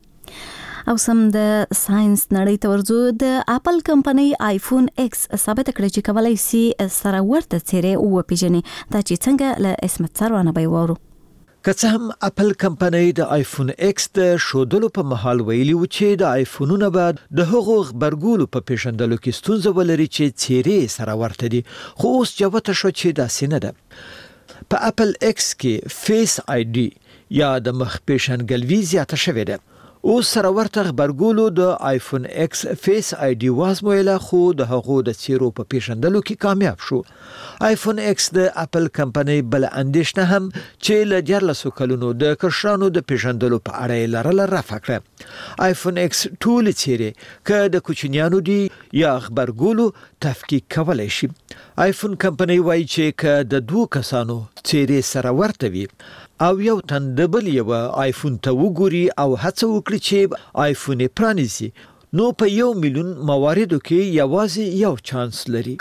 Speaker 2: او سم د ساينس نړۍ ته ورځو. د اپل کمپنۍ آیفون ایکس ثابت کړی چې کولای شي سره ورته څیرې او پیژني دا چې څنګه له اسمت سروانه به وورو.
Speaker 20: که څه هم اپل کمپنۍ د آیفون ایکس د شودلو په محل ویلي و چې د آیفونونو به د هغو خبرګولو په پیژندلو کې ستونزه ولري چې څیرې سره ورته دي، خو اوس جوته شو چې داسې نه ده. په اپل ایکس کې فیس آی ډي یا د مخ پیژندګلوي زیاته شوې ده. اوس سره ورته خبرګولو د آیفون ایکس فیس آی ډي وازمویله، خو د هغو د څیرو په پیژندلو کې کامیاب شو. آیفون ایکس د اپل کمپنۍ بل اندیشنه هم چې له 14 کلونو د کشرانو د پیژندلو په اړه یې لرله رفع کړه. آیفون ایکس ټول څیرې که د کوچنیانو دي یا خبرګولو تفکیک کولی شي. آیفون کمپنۍ وایي چې که د 2 کسانو څیرې سره ورته وي او یو تن د بل یو آیفون ته وګوري او هڅه وکړي چې آیفون پرانیزي، نو په 1 میلیون مواردو کې یوازې یو چانس لري.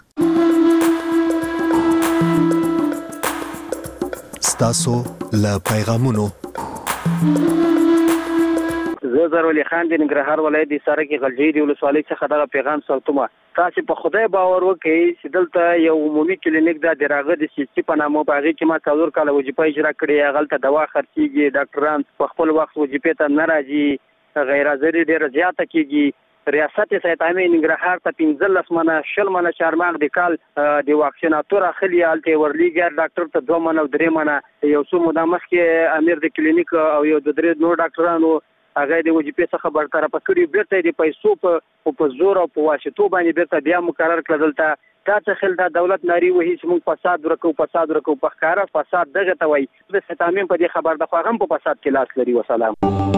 Speaker 18: ستاسو له پیغامونو
Speaker 21: زه زرولي خان د ننګرهار ولایت د سره کې غلجیري ولسوالۍ څخه دا پیغام سوتمه. تاسو په خدای باور وکړئ چې دلته یو عمومي کلینیک د دراغه د سیستي په نامه باغې کې ما 4 کال وظیفه اجرا کړې. غلطه دوا خرڅيږي، ډاکټران په خپل وخت وظیفه ته نه راځي، غیر حاضری ډیره زیاته کیږي. ریاست سیتامي ننګرهار ته 15 منه 20 منه چارماغ د کال د واکسیناتور اخلي الته ورلیګر ډاکټر ته 2 منه او 3 منه یو څو موده مخکې امیر د کلینیک او یو د 3 نور ډاکټرانو هغه د وظیفې څخه برطرف کړي، بیرته د پیسو په زور او په واسطو باندې بیرته بیا مقرر کړل. دلته تا څخه د دولت ناری وهي چې موږ فساد ورکو په ښکارا فساد دغه ته وایي. د ستامین په دې خبر د خواغم په فساد کې لاس لري. وسلام.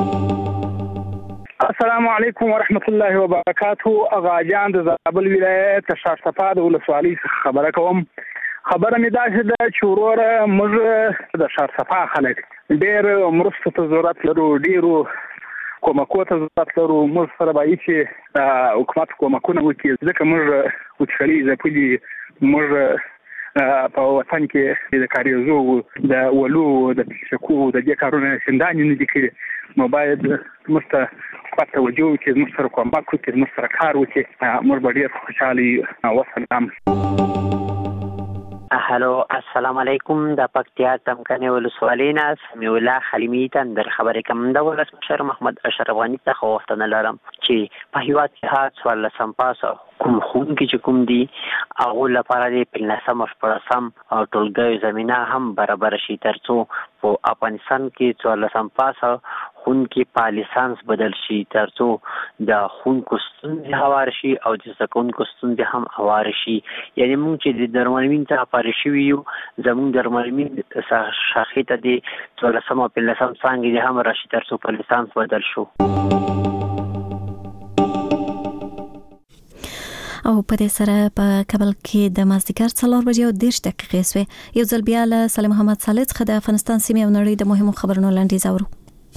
Speaker 22: السلام علیکم ورحمت الله وبرکاته. اغا جان د زابل ولایت شارصفا د ولسوالۍ څخه خبره کوم. خبره مې دا چې د چورور موږ د شارصفا خلک ډېر مرستو ته ضرورت لرو، ډېرو کومکو ته ضرورت لرو. موږ سره باید چې حکومت کومکونه وکړي، ځکه موږ وچکالي ځپلي، موږ په وطن کې د کاریزو د ولو د شکو د دې کارونه سندانې نه دي کړي نو باید مستقبل توجه چې مستر کومک چې مستر کار وکړي موږ به ډیر خوشاله وسلام.
Speaker 1: هلو السلام علیکم د پکتیا تمکنه ولسوالینا سمیع الله خلیمی تندر خبرې کوم د ولسمشر محمد اشرف غنی څخه وختنه لرم چې په هیواد کې هات سوال لسم پاسه کوم خون کې چې کوم دي هغه لپاره د پلنسم شپړسم او ټولګي زمينه هم برابر شي ترڅو په افغانستان کې سوال لسم پاسه خون کې پالیسانس بدل شي ترڅو د خون کوستون هوار شي او د سکون کوستون د هم هوار شي. یعنی موږ چې د درملمین ته پارشي یو زموږ درملمین شاخې ته د سوال لسم او پلنسم څنګه هم راشي ترڅو پالیسانس بدل شو.
Speaker 2: او په دې سره په کابل کې د مازدیګر 4 بجې او 10 دقیقې سوې یو ځل بیا له سلیم محمد صالح څخه د افغانستان سیمې او نړۍ د مهمو خبرونو لاندې زاورو.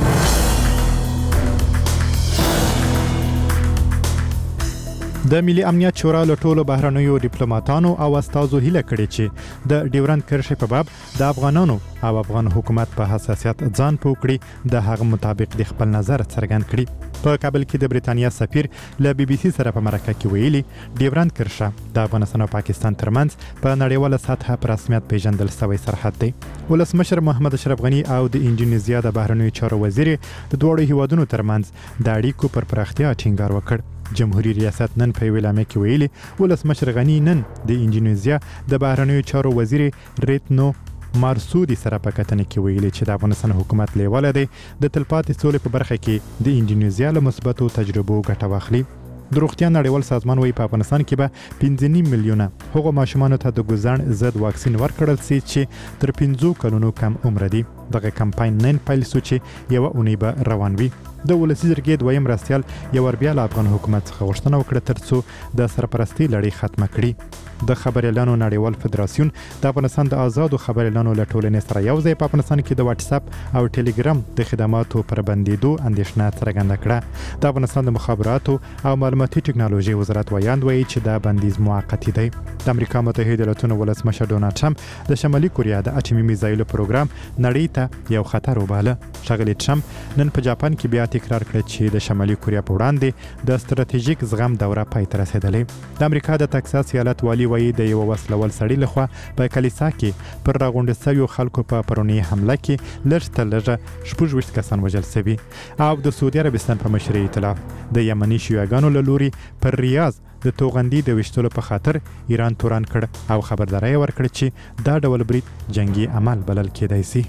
Speaker 3: د ملي امنیت شورا له ټولو بهرنیو ډیپلوماټانو او استازو هیله کړې چې د ډیورند کرښې په باب د افغانانو او افغان حکومت په حساسیت ځان پوه کړي د هغه مطابق د خپل نظر څرګند کړي. په کابل کې د بریتانیا سفیر له بي بي سي سره په مرکه کې ویلي ډیورند کرښه د افغانستان او پاکستان ترمنځ په نړیواله سطحه په رسمیت پیژندل شوی سرحد دی. ولسمشر محمد اشرف غنی او د انډونیزیا د بهرنیو چارو وزیر د دوه هیوادونو ترمنځ د اړیکو پر پراختیا ټینګار وکړ. جمهوریت ریاست نن په ویلامه کې ویلي ولسمشر غنی نن د انډونیزیا د بهرنیو چارو وزیر ریتنو مارسودی سره په کتنه کې ویلي چې د افغانستان حکومت لیواله دی د تلپاتې سولې په برخه کې د انډونیزیا له مثبتو تجربو ګټه واخلي. د روغتیا نړیوال سازمان وايي په افغانستان کې به 15 میلیونه هغو ماشومانو ته د ګوزڼ ضد واکسین ورکړل شي چې تر 15 کلونو کم عمر دي. دغه کمپاین نن پیل شو چې یو اونۍ به روان وي. د ولسی جرګې دویم راستیال یو بیا له افغان حکومت څخه غوښتنه وکړه ترڅو د سرپرستی لړۍ ختمه کړي. د خبريالانو نړیوال فدراسیون د افغانستان د آزادو خبريالانو له ټولنې سره یو ځای په افغانستان کې د واتس اپ او ټلګرام د خدماتو پر بندیدو اندېښنه څرګنده کړه. د افغانستان د مخابراتو او معلوماتي ټکنالوژي وزارت ویاند وایي چې دا بندیز موقتی دی. د امریکا متحده ایالاتونو ولسمشر ډونالد ټرمپ د شمالي کوریا د اټومي میزایلو پروګرام نړۍ ته یو خطر وباله. ښاغلی ټرمپ نن په جاپان کې بیا تکرار کړ چې د شمالي کوریا په وړاندې د ستراتیژیک زغم دوره پای ته رسیدلې. د امریکا د تکساس ایالت والی وایي د یو وسلوال سړي لخوا په کلیسا کې پر راغونډ شویو خلکو په پرونی حمله کې لږ تر لږه 26 کسان وژل شوي. او د سعودي عربستان په مشرۍ ائتلاف د یمني شیعاګانو له لوري پر ریاض د توغندي د وشتلو په خاطر ایران تورن کړ او خبرداري ورکړه چې دا ډول برید جنگي عمل بلل کېدای شي.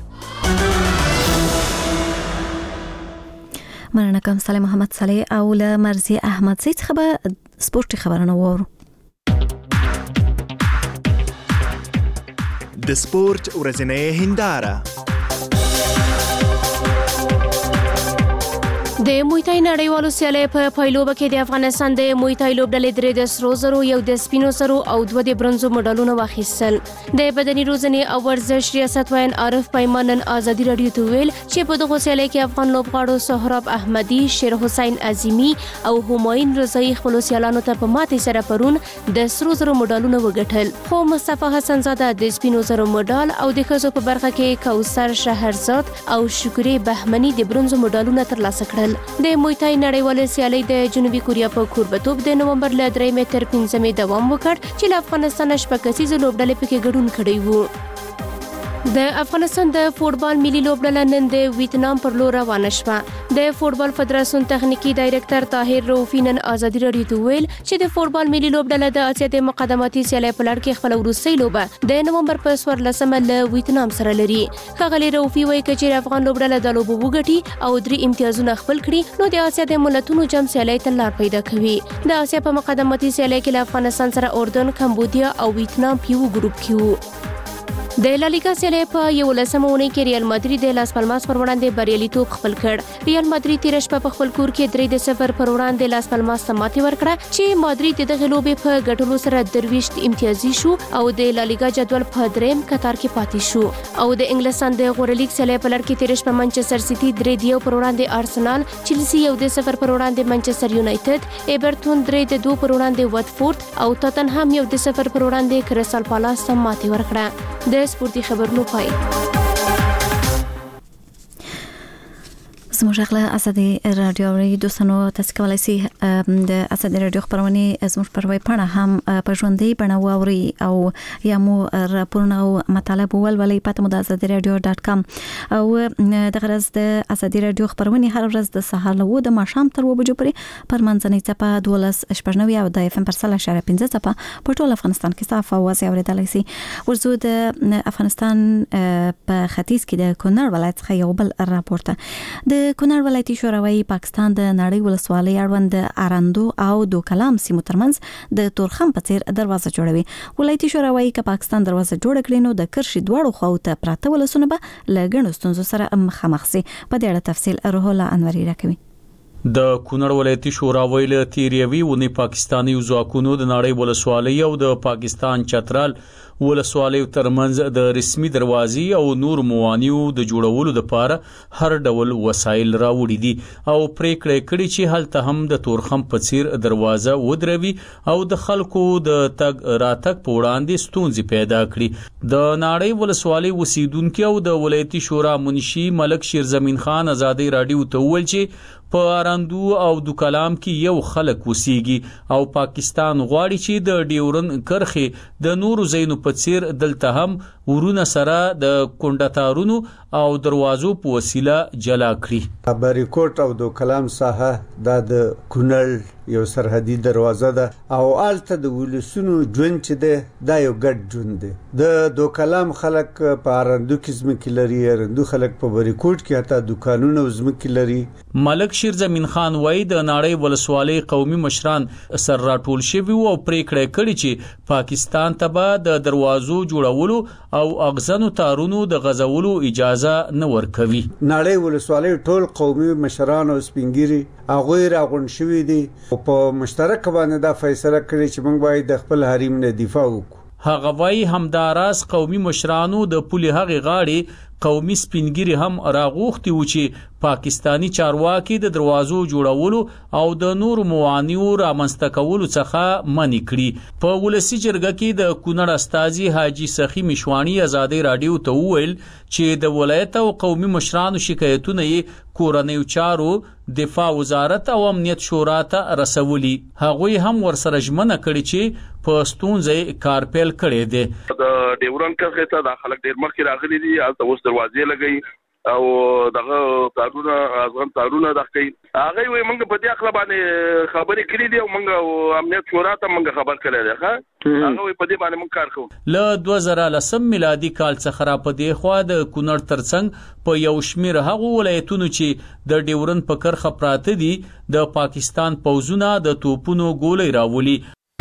Speaker 2: مننه کوم سلیم محمد صالح او له مرزي احمد زید څخه به سپورتي خبرونه وورو.
Speaker 4: د سپورت ورځنۍ هنداره
Speaker 23: د مویتای نړیوالو سیالۍ په پایلوبه کې د افغانستان د مویتای لوبډلې 3 د سرو زرو یو د سپینو زرو او 2 د برونزو مډالونه واخیستل. د بدني روزنې او ورزش ریاست وین عارف پیمان نن ازادي رادیو ته ویل چې په دغه سیالۍ کې افغان لوبغاړو سهراب احمدي، شیر حسین عظیمی او همایون رضایی خپل سیالانو ته په ماتې سره پرون د سرو زرو مډالونه وګټل. خو مصطفی حسن زاده د سپینو زرو مډال او د ښځو په برخه کې کوثر شهرزاد او شکرې بهمنی د برونزو مډالونه ترلاسه کړل. د مویتای نړیواله سیالۍ د جنوبي کوریا په کوربتوب د نومبر له 3 تر 5 دوام وکړ چې له افغانستان شپږ کسیزه لوبډلې پکې ګډون کړی وو. د افغانستان د فوټبال ملي لوبډله نن د ویتنام پر لور روانه شوه. د فوټبال فدراسیون تخنیکی ډایریکټر طاهر روفي نن ازادي رادیو ته ویل چې د فوټبال ملي لوبډله د اسیا د مقدماتي سیالۍ په لړ کې خپل وروستۍ لوبه د نومبر په 14 له ویتنام سره لري. ښاغلی روفي وایي چې افغان لوبډله د لوبو وګټي او 3 امتیازونه خپل کړي نو د اسیا د ملتونو جام سیالۍ ته لار پیدا کوي. د اسیا په مقدماتي سیالۍ کې له افغانستان سره اردن، کمبودیا او ویتنام په یو ګروپ کې وو. د لالیګا سیالۍ په 11مه اونۍ کې ریال مادرید د لاس پالماس پر وړاندې بریالیتوب خپل کړ. ریال مادرید تیر شپه په خپل کور کې 3-0 پر وړاندې لاس پالماس ته ماتې ورکړه چې مادرید دغه لوبې په ګټلو سره 23 امتیازي شو او د لالیګا جدول په دریم قطار کې پاتې شو. او د انګلستان د غوره لیګ سیالۍ په لړ کې تیر شپه منچستر سیټي 3-1 پر وړاندې ارسنال، چلسی 1-0 پر وړاندې منچستر یونایټډ، ایبرټون 3-2 پر وړاندې واتفورد او ټوتنهام 1-0 پر وړاندې کریسټال پالاس ته ماتې ورکړه. د سپورتي خبرونو پای. زموږ غلا ازادي رادیو ری دوستانو تاسو کولای شئ د ازادي رادیو خبرونه زموږ پر وای پاڼه هم په ژوندۍ بڼه واوري او یا مو راپورونه او مطالب ولولئ په @azadiradio.com او د غرض د ازادي رادیو خبرونه هر ورځ د سهار له د ماښام تر 2 بجو پورې پر منځنۍ چپه 12:90 او د FM پر 3.15 چپه په ټول افغانستان کې صاف او واضح اوریدلای شي. ورزو د افغانستان په ختیځ کې د کونړ ولایت څخه یو بل راپورته. د کونړ ولایتي شوراوي پاکستان د نړۍ ولسوالۍ اړوند اراندو او دو کلام سیمو ترمنځ د تورخم په څیر دروازه جوړوي. ولایتي شوراوي ک پاکستان دروازه جوړ کړي نو د کرشي دواړو خواو ته پراته ولسونه به لګڼو ستونزو سره مخامخ سي. په دې اړه تفصیل روح الله انوري راکوي.
Speaker 5: د کونړ ولایتي شورا ویل تیریوي ونی پاکستاني ځواکونو د نړۍ ولسوالۍ او د پاکستان چترال ولسوالۍ ترمنځ د رسمي دروازې او نور موانیو د جوړولو لپاره هر ډول وسایل راوړي دي او پریکړه کړې چې هلته هم د تورخم په څیر دروازه ودروي او د خلکو د تګ راتګ په وړاندې ستونزې پیدا کړي. د نړۍ ولسوالۍ اوسیدونکو او د ولایتي شورا منشي ملک شیر زمین خان ازادي رادیو ته ویل چې په اراندو او دو کلام کې یو خلک وسیږي او پاکستان غواړي چې د ډیورن کرخه د نورو زینو په څیر دلته هم ورونه سره د کونډتارونو او دروازو په وسیله جلا کړي.
Speaker 7: باریکوټ او دو کلام ساحه د کونړ یو سرحدي دروازه ده او آلته د ولسونو ژوند چې ده دا یو ګډ ژوند دی. د دو کلام خلک په اراندو کې ځمکې لري، اراندو خلک په باریکوټ کې حتی دکانونه او ځمکې لري.
Speaker 5: ملک شیر زمین خان وای د نړۍ ولسوالۍ قومي مشران سر راټول شوي او پریکړه کړې چې پاکستان ته به د دروازو جوړولو او اغزنو تارونو د غزولو اجازه نه ورکوي.
Speaker 7: نړۍ ولسوالۍ ټول قومي مشران او سپینګيري هغه راغون شوي دي او په مشترک باندې دا فیصله کړې چې موږ باید د خپل حریم نه دفاع وکړو.
Speaker 5: هغه وای همداراز قومي مشرانو د پولي هغه غاړي قومي سپینګيري هم راغوختي و چې پاکستانی چارواکي د دروازو جوړولو او د نور موانیو رامنځته کولو څخه منع کړي. په ولسی جرګه کې د کونړ استاذي حاجی سخی مشوانی ازادي رادیو ته ویل چې د ولایت او قومي مشرانو شکایتونه یې کورنیو چارو دفاع وزارت او امنیت شورا ته رسولي. هغوی هم ورسره ژمنه کړې چې په ستونزې کار پیل کړي دي.
Speaker 8: د ډیورن کرښې ته د خلک ډیر مخکې راغلي دي او اوس دروازې لګي او دغه تارونه ازغن تارونه دغه هغه وي موږ په دې اخلا باندې خبرې کړې دي او موږ امنیت شورا ته موږ خبر کړی دی. هغه وي په دې باندې موږ کار کوو.
Speaker 5: ل 2010 میلادي کال څخه را په دې خوا د کونړ ترڅنګ په یو شمیر هغه ولایتونو چې د ډیورن په کرخه پراته دي د پاکستان پوځونه د توپونو ګولې راولي.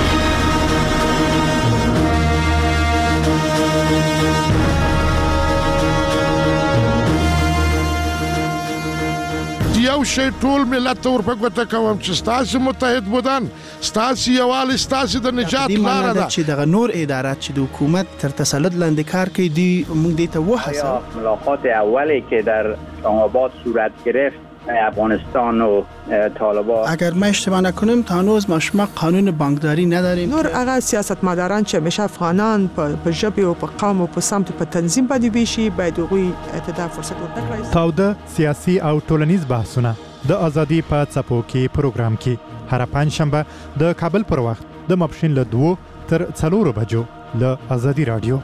Speaker 24: یو شی ټول ملت ورپه ګوته کوم چې ستاسو متحد بودن ستاسو یوالي ستاسو د نجات لاره ده
Speaker 25: چې دغه نور ادارات چې د حکومت تر تسلط لاندې کار کوي دی موږ دې ته وحسه.
Speaker 26: ملاقات اولی که در اسلام‌آباد صورت گرفت افغانستان و طالبان
Speaker 25: اگر ما اشتباه نکنیم تا هنوز ما قانون بانکداری نداریم.
Speaker 27: نور هغه سیاستمداران چې همیشه افغانان په ژبه او په قوم او په سمت په تنظیم باندې ویشي باید هغوی ته فرصت ورکړي.
Speaker 3: تاوده سیاسي او ټولنیز بحثونه د ازادي په څپو کې پروګرام کې هر پنځشنبه د کابل پر وخت د ماپښین له 2 تر 4 بجو له ازادي رادیو.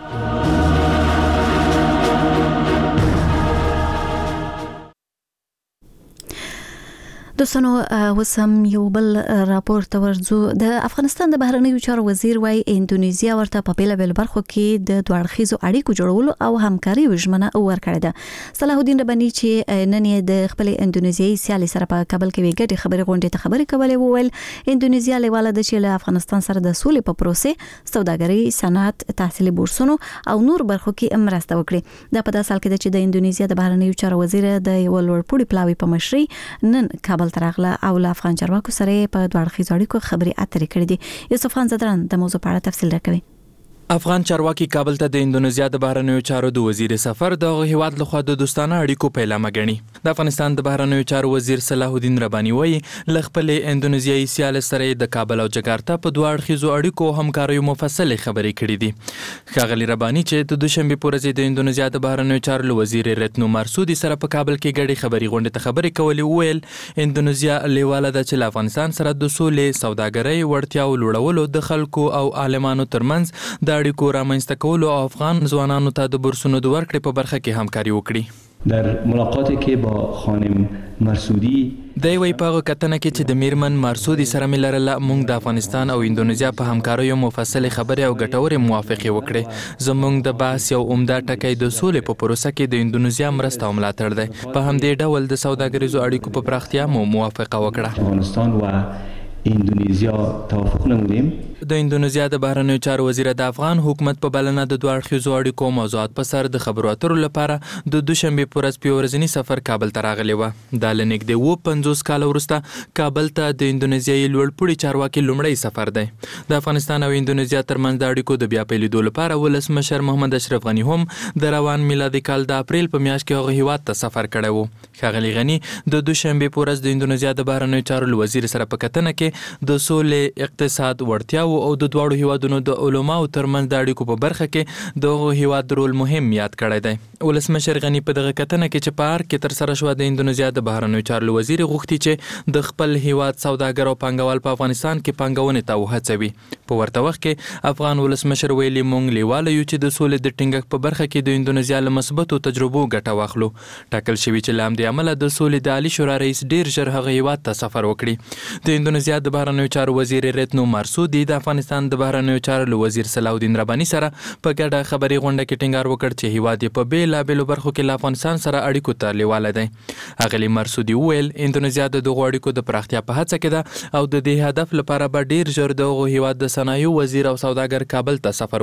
Speaker 2: دوستانو وسم یو بل راپور ته ورځو. د افغانستان د بهرنیو چارو وزیر وايي اندونیزیا ورته په بیلابل برخو کې د دوه اړخیزو اړیکو جوړولو او همکاري ژمنه ورکړه ده. صلاح الدین رباني چې نن د خپل اندونیزیایي سیالي سره په کابل کې ویګړي خبري غونډې ته خبري کولې وویل اندونیزیا لیواله د چې له افغانستان سره د سولې په پروسه سوداګري، صنعت، تحصیلي بورسونو او نور برخو کې مرسته وکړي. دا په داسې حال کې چې د اندونیزیا د بهرنیو چارو وزیر د یو لوړپوړي پلاوي په مشرۍ نن کابل ترغله او له افغان چارواکو سره په دوه اړخیزو اړیکو خبري اترې کړې دي. یوسف خان زدران د موضوع په اړه تفصیل راکوي.
Speaker 6: افغان چارواکي کابل ته د اندونیزیا د بهرنیو چارو د وزیر سفر د هیواد لخوا د دوستانه اړیکو پیلامه غني. د افغانستان د بهرنیو چارو وزیر صلاح الدین رباني وایي ل خپل اندونیزیایي سیال سره د کابل او جکارتا په دوه اړخیزو اړیکو همکاریو مفصل خبرې کړې دي. ښاغلي رباني چې د دوشنبه پر ورځ د اندونیزیا د بهرنیو چارو وزیر رتنو مارسودي سره په کابل کې غړي خبري غونډه ته خبرې کولې ویل اندونیزیا لیواله د چې افغانستان سره د سولې، سوداګرۍ، وړتیاو لوړولو، د خلکو او عالمانو ترمنځ د اړیکو رامنځته کولو او افغان ځوانانو ته د بورسونو د ورکړې په برخه کې همکاري وکړي.
Speaker 9: در ملاقاتی که با خانم مرسودی
Speaker 6: د وی په کتنه کې چې د میرمن مرسودی سره ملرله موږ د افغانستان او اندونیزیا په همکاریو مفصل خبرې او ګټورې موافقه وکړې. زموږ د بحث یو عمده ټکی د سولې په پروسه کې د اندونیزیا مرسته او ملاتړ دی. په همدې ډول د سوداګریزو اړیکو په پراختیا مو موافقه وکړه.
Speaker 9: افغانستان و اندونیزیا توافق نمودیم.
Speaker 6: د اندونیزیا د بهرنیو چارو وزیر د افغان حکومت په بلنه د دوه اړخیزو اړیکو موضوعات په سر د خبرو اترو لپاره د دوشنبه پر ورځ په ورځنی سفر کابل ته راغلی و. د لنګ د 50 کال وروسته کابل ته د اندونیزیایي لوړپوړي چارواکي لومړی سفر دی. د افغانستان او اندونیزیا ترمنځ د اړیکو د بیا پیلېدو لپاره ولسمشر محمد اشرف غنی هم د روان میلادي کال د اپریل په میاشت کې هغه هیواد ته سفر کړی و. ښاغلي غنی د دوشنبه پر ورځ د اندونیزیا د بهرنیو چارو وزیر سره په کتنه کې د سولې، اقتصاد، وړتیاو او د دواړو هیوادونو د علماو ترمنځ د اړیکو په برخه کې د هیواد رول مهم یاد کړی دی. ولسمشر غنی په دغه کتنه کې چې په هر کې تر سره شو د اندونیزیا د بهرنیو چارو وزیر غوښتي چې د خپل هیواد سوداګر او پانګوال په افغانستان کې پانګونې ته وهڅوي. په ورته وخت کې افغان ولسمشر ویلي مونږ لیواله یو چې د سولې د ټینګښت په برخه کې د اندونیزیا له مثبتو تجربو ګټه واخلو. ټاکل شوی چې لام د عمله د سولې د عالی شورا رئیس ډیر ژر هغه هیواد ته سفر وکړي. د اندونیزیا د بهرنیو چارو وزیر رتنو مارسودي د افغانستان د بهرنیو چارو وزیر صلاح الدین رباني سره په ګډه خبري غونډه کې ټینګار وکړ چې هیواد په بیلابېلو برخو کې له افغانستان سره اړیکو ته لیواله دی. اغلی مارسودي ویل اندونیزیا د دغو اړیکو د پراختیا په هڅه کې ده او د دې هدف لپاره به ډیر ژر دغه هیواد د صنایعو وزیر او سوداګر کابل ته سفر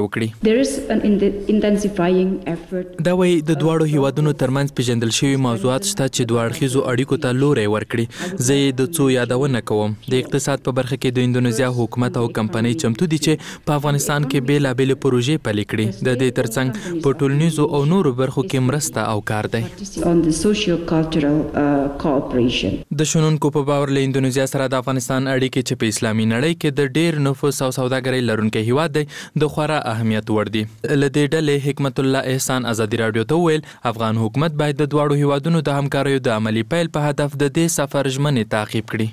Speaker 6: وکړي. دا وایي د دواړو هیوادونو ترمنځ پیژندل شوي موضوعات شته چې دوه اړخیزو اړیکو ته لوری ورکړي. زه یې د څو یادونه کوم. د اقتصاد په برخه کې د اندونیزیا حکومت او کمپنۍ چمتو دي چې په افغانستان کې بیلابېلې پروژې پلي کړي. د دې ترڅنګ په ټولنیزو او نورو برخو کې مرسته او کار دی. د شنونکو په باور له اندونیزیا سره د افغانستان اړیکې چې په اسلامي نړۍ کې د ډیر نفوس او سوداګرۍ لرونکي هیواد دی د خورا اهمیت وړ دي. له دې ډلې حکمت الله احسان ازادي رادیو ته ویل افغان حکومت باید د دواړو هیوادونو د همکاریو د عملی پیل په هدف د دې سفر ژمنې تعقیب کړي.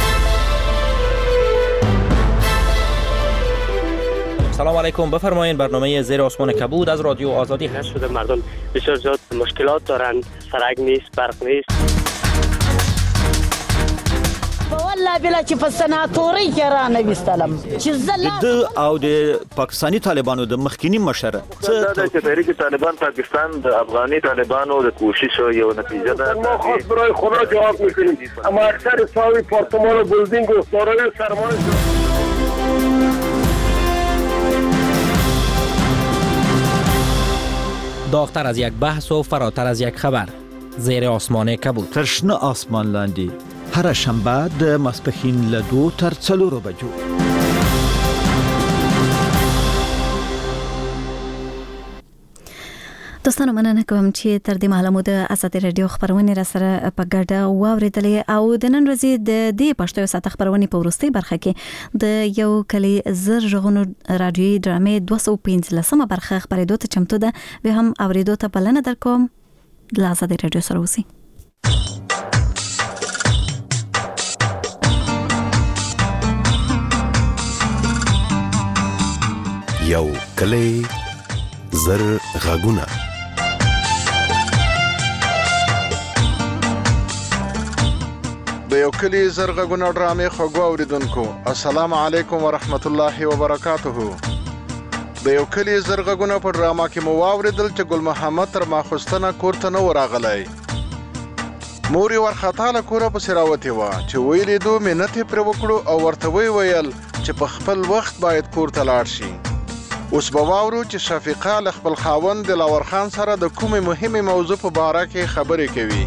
Speaker 10: سلام علیکم، بفرمایید. برنامه زیر آسمان کبود از رادیو آزادی هست.
Speaker 11: شده مردم بسیار زیاد مشکلات دارند، سرک نیست، برق نیست.
Speaker 12: والله بلا چې په سناتوري کې را نویستلم چې
Speaker 10: د او د پاکستانی طالبانو د مخکینی مشر
Speaker 14: چې تحریک طالبان پاکستان د افغاني طالبانو د کوشش یو نتیجه ده.
Speaker 12: ما خود برای خدا جواب میکنیم. اما اکثر ساوی پارتمان و بلدینگ و دارای سرمایه
Speaker 10: داغتر از یک بحث و فراتر از یک خبر. زیر آسمان کبود.
Speaker 20: ترشنه آسمان لاندی. هر شنبه د ماسپښین له 2 تر 4 بجو.
Speaker 2: دوستانو مننه کوم چې تر دې مهاله مو د آزادي رادیو خبرونه را سره په ګډه واوریدلې او د نن ورځې د دې پښتو ساعت خبرونه په وروستۍ برخه کې د یو کلی زر ژغونو رادیوي ډرامې 215 برخه خبرېدو ته چمتو ده. به هم اوریدو ته بلنه درکوم. د آزادي رادیو سره اوسئ.
Speaker 16: یو کلی زر غږونه.
Speaker 13: د یو کلی زرغونه ډرامې خوږو اوریدونکو السلام علیکم ورحمت الله وبرکاته. د یو کلی زرغونه په ډراما کې مو واوریدل چې ګل محمد تر ماخوستنه کور ته نه ورغلی. مور یې ورخطا له کوره پسې راوتې وه چې ویلې دو منت یې پرې وکړو او ورته ویل چې په خپل وخت باید کور ته لاړ شي. اوس به واورو چې شفیقه له خپل خاوند دلاور خان سره د کومې مهمې موضوع په باره کې خبرې کوي.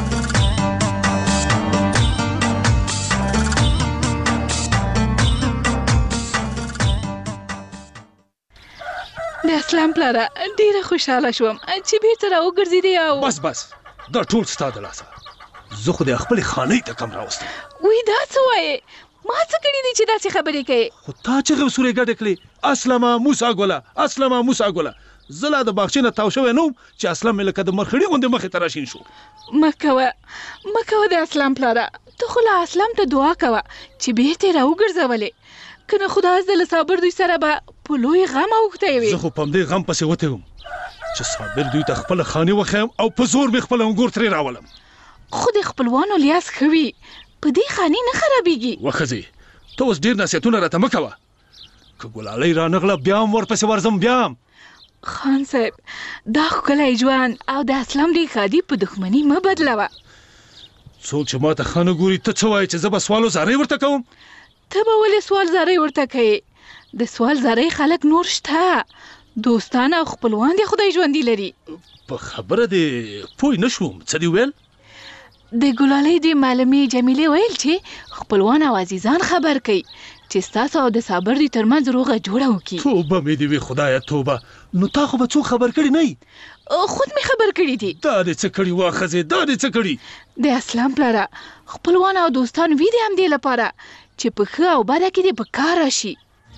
Speaker 15: د اسلام پلاره ډیره خوشاله شوم چې بیرته راوګرځېدې او
Speaker 17: بس دا ټول ستا د لاسه. زه خو د خپلې خانۍ ته کم راوستم.
Speaker 15: وی دا څه وایې؟ ما څه کړي دي چې داسې خبرې کوې؟
Speaker 17: خو تا چغې وسورې ګډې کړې اسلمه موسی ګله. زه لا د باغچې نه تاو شوی نه وم چې اسلم مې لکه د مرخړي غوندې مخې ته راشین شو.
Speaker 15: مه کوه د اسلام پلاره، ته خو له اسلم ته دعا کوه چې بیرته یې راوګرځولې، که نه خدای زه له صابر دوی سره به په لوی غم اوښتی وې.
Speaker 17: زه خو په همدې غم پسې وتی وم چې صابر دوی ته خپله خانې وښیم او په زور مې خپل انګور ترې راولم.
Speaker 15: خو د خپلوانو لیاس ښه وي، په دې خانې نه خرابېږي.
Speaker 17: وښځې ته اوس ډېر نصیحتونه راته مه کوه، که ګلالۍ رانغله بیا هم ورپسې ورځم. بیا هم
Speaker 15: خان صاحب دا ښکلی ژوند او د اسلام د ښادي په دښمني مه بدلوه.
Speaker 17: څوک چې ما ته ښه نه ګوري ته څه وایې چې زه به سوال و زارۍ ورته کوم؟
Speaker 15: ته به ولې سوال زارۍ ورته کوې؟ د سوال زارۍ خلک نور شته، دوستان او خپلوان دې خدای ژوندي لري.
Speaker 17: په خبره دې پوه نه شوم، څه دې ویل؟
Speaker 15: د ګلالۍ د معلمې جمیلې ویل چې خپلوان او عزیزان خبر کوي چې ستاسو او د صابر دوی ترمنځ روغه جوړه وکړي.
Speaker 17: توبه مې دې وي خدایه توبه. نو تا خو به څوک خبر کړي نه یي؟
Speaker 15: خود مې خبر کړي دي.
Speaker 17: دا دې څه کړي وا ښځې، دا دې څه کړي؟
Speaker 15: د اسلام پلاره خپلوان او دوستان وي دې همدې لپاره چې په ښه او بده کې دې په کار راشي.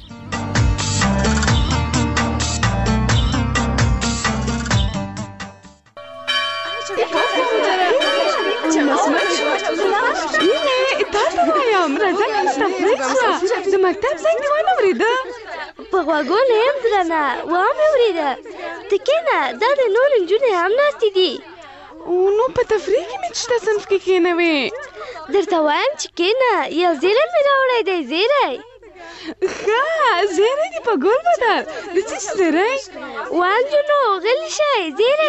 Speaker 18: د مکتب زنګ دې ونه اورېده؟
Speaker 19: په غوږونو یم درنه ومې اورېده. ته کښېنه، دا د نورو نجونې هم ناستې دي.
Speaker 18: نو په تفریح کې مې چېرته صنف کې کښېنوې؟
Speaker 19: درته وایم چې کښېنه، یو زیری مې راوړی دی. زیری
Speaker 18: ښه زیری دې په ګل بدل. د څه شي زیری؟
Speaker 19: نجونو غلي شئ. زیری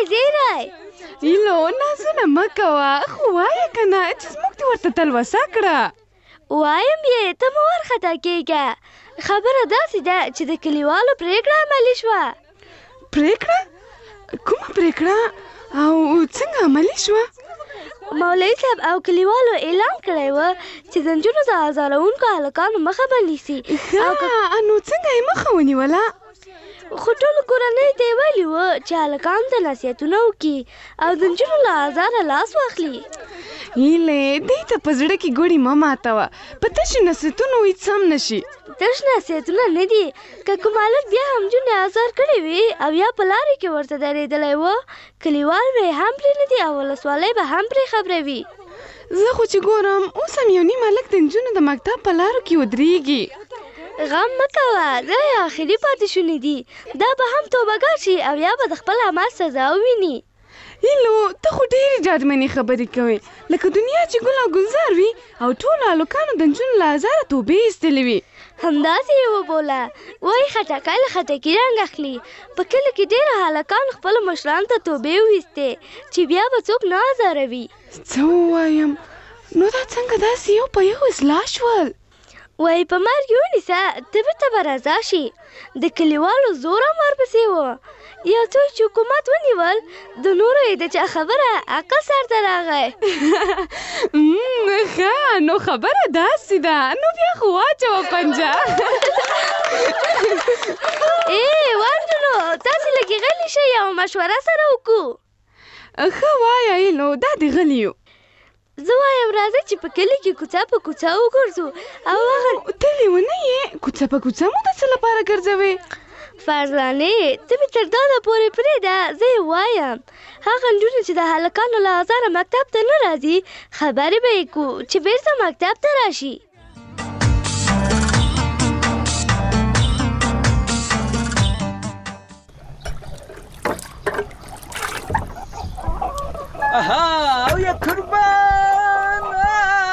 Speaker 18: هیلو نازونه مه کوه، خو وایه که نه چې زموږ دې ورته تلوسه کړه.
Speaker 19: وایم یې، ته مه ورخطا کېږه. خبره داسې ده چې د کلیوالو پرېکړه عملي شوه.
Speaker 18: پرېکړه؟ کومه پرېکړه او څنګه عملي شوه؟
Speaker 19: مولوي صاحب او کلیوالو اعلان کړی و چې د نجونو د ازاروونکو هلکانو مخه به نیسي.
Speaker 18: نو څنګه یې مخه ونیوله؟
Speaker 19: خو ټولو کورنیو ته یې ویلي و چې هلکانو ته نصیحتونه وکړي او د نجونو له ازاره لاس واخلي.
Speaker 18: هیلې دې ته په زړه کې ګوړې مه ماتوه، په تشو نصیحتونو هېڅ هم نه شي.
Speaker 19: تش نصیحتونه نه دي، که کوم هلک بیا هم نجونې ازار کړې وي او یا په لارې کې ورته درېدلی و، کلیوال به یې هم پرېنږدي او ولسوالۍ به هم پرې خبروي.
Speaker 18: زه خو چې ګورم اوس هم یو نیم هلک د نجونو د مکتب په لارو کې ودرېږي.
Speaker 19: غم مه کوه، دا یې آخري پاتې شونې دي. دا به هم توبهګار شي او یا به د خپل عمل سزا وویني.
Speaker 18: هیلو ته خو ډېرې ډاډمنې خبرې کوې، لکه دنیا چې ګل او ګلزار وي او ټولو هلکانو د نجونو له ازاره توبې ایستلې وي.
Speaker 19: همداسې یې وبوله. وایي خټکی له خټکي رنګ اخلي. په کلي کې ډېرو هلکانو خپلو مشرانو ته توبې وویستې چې بیا به څوک نه ازاروي.
Speaker 18: څه ووایم؟ نو دا څنګه داسې یو په یو اصلاح شول؟
Speaker 19: وایي په مرګ یې ونیسه، ته بېرته به رضا شي. د کلیوالو زور هم ورپسې و. یو څوک چې حکومت ونیول، د نورو یې د چا خبره عقل سر ته راغی.
Speaker 18: ښه نو خبره داسې ده، نو بیا خو واچوه پنجه.
Speaker 19: نجونو تاسې لږې غلي شئ او مشوره سره وکړو.
Speaker 18: ښه وایه هیلو، دا دې غلي یو.
Speaker 19: زه وایم راځئ چې په کلي کې کوڅه په کوڅه وګرځو او هغه
Speaker 18: ته لیونۍ یې، کوڅه په کوڅه مو د څه لپاره ګرځوې؟
Speaker 19: فرزانې ته مې تر دا پورې پرېږده، زه یې وایم هغه نجونې چې د هلکانو له ازاره مکتب ته نه راځي، خبرې به یې کړو چې بېرته مکتب ته راشي.
Speaker 21: او یا قربان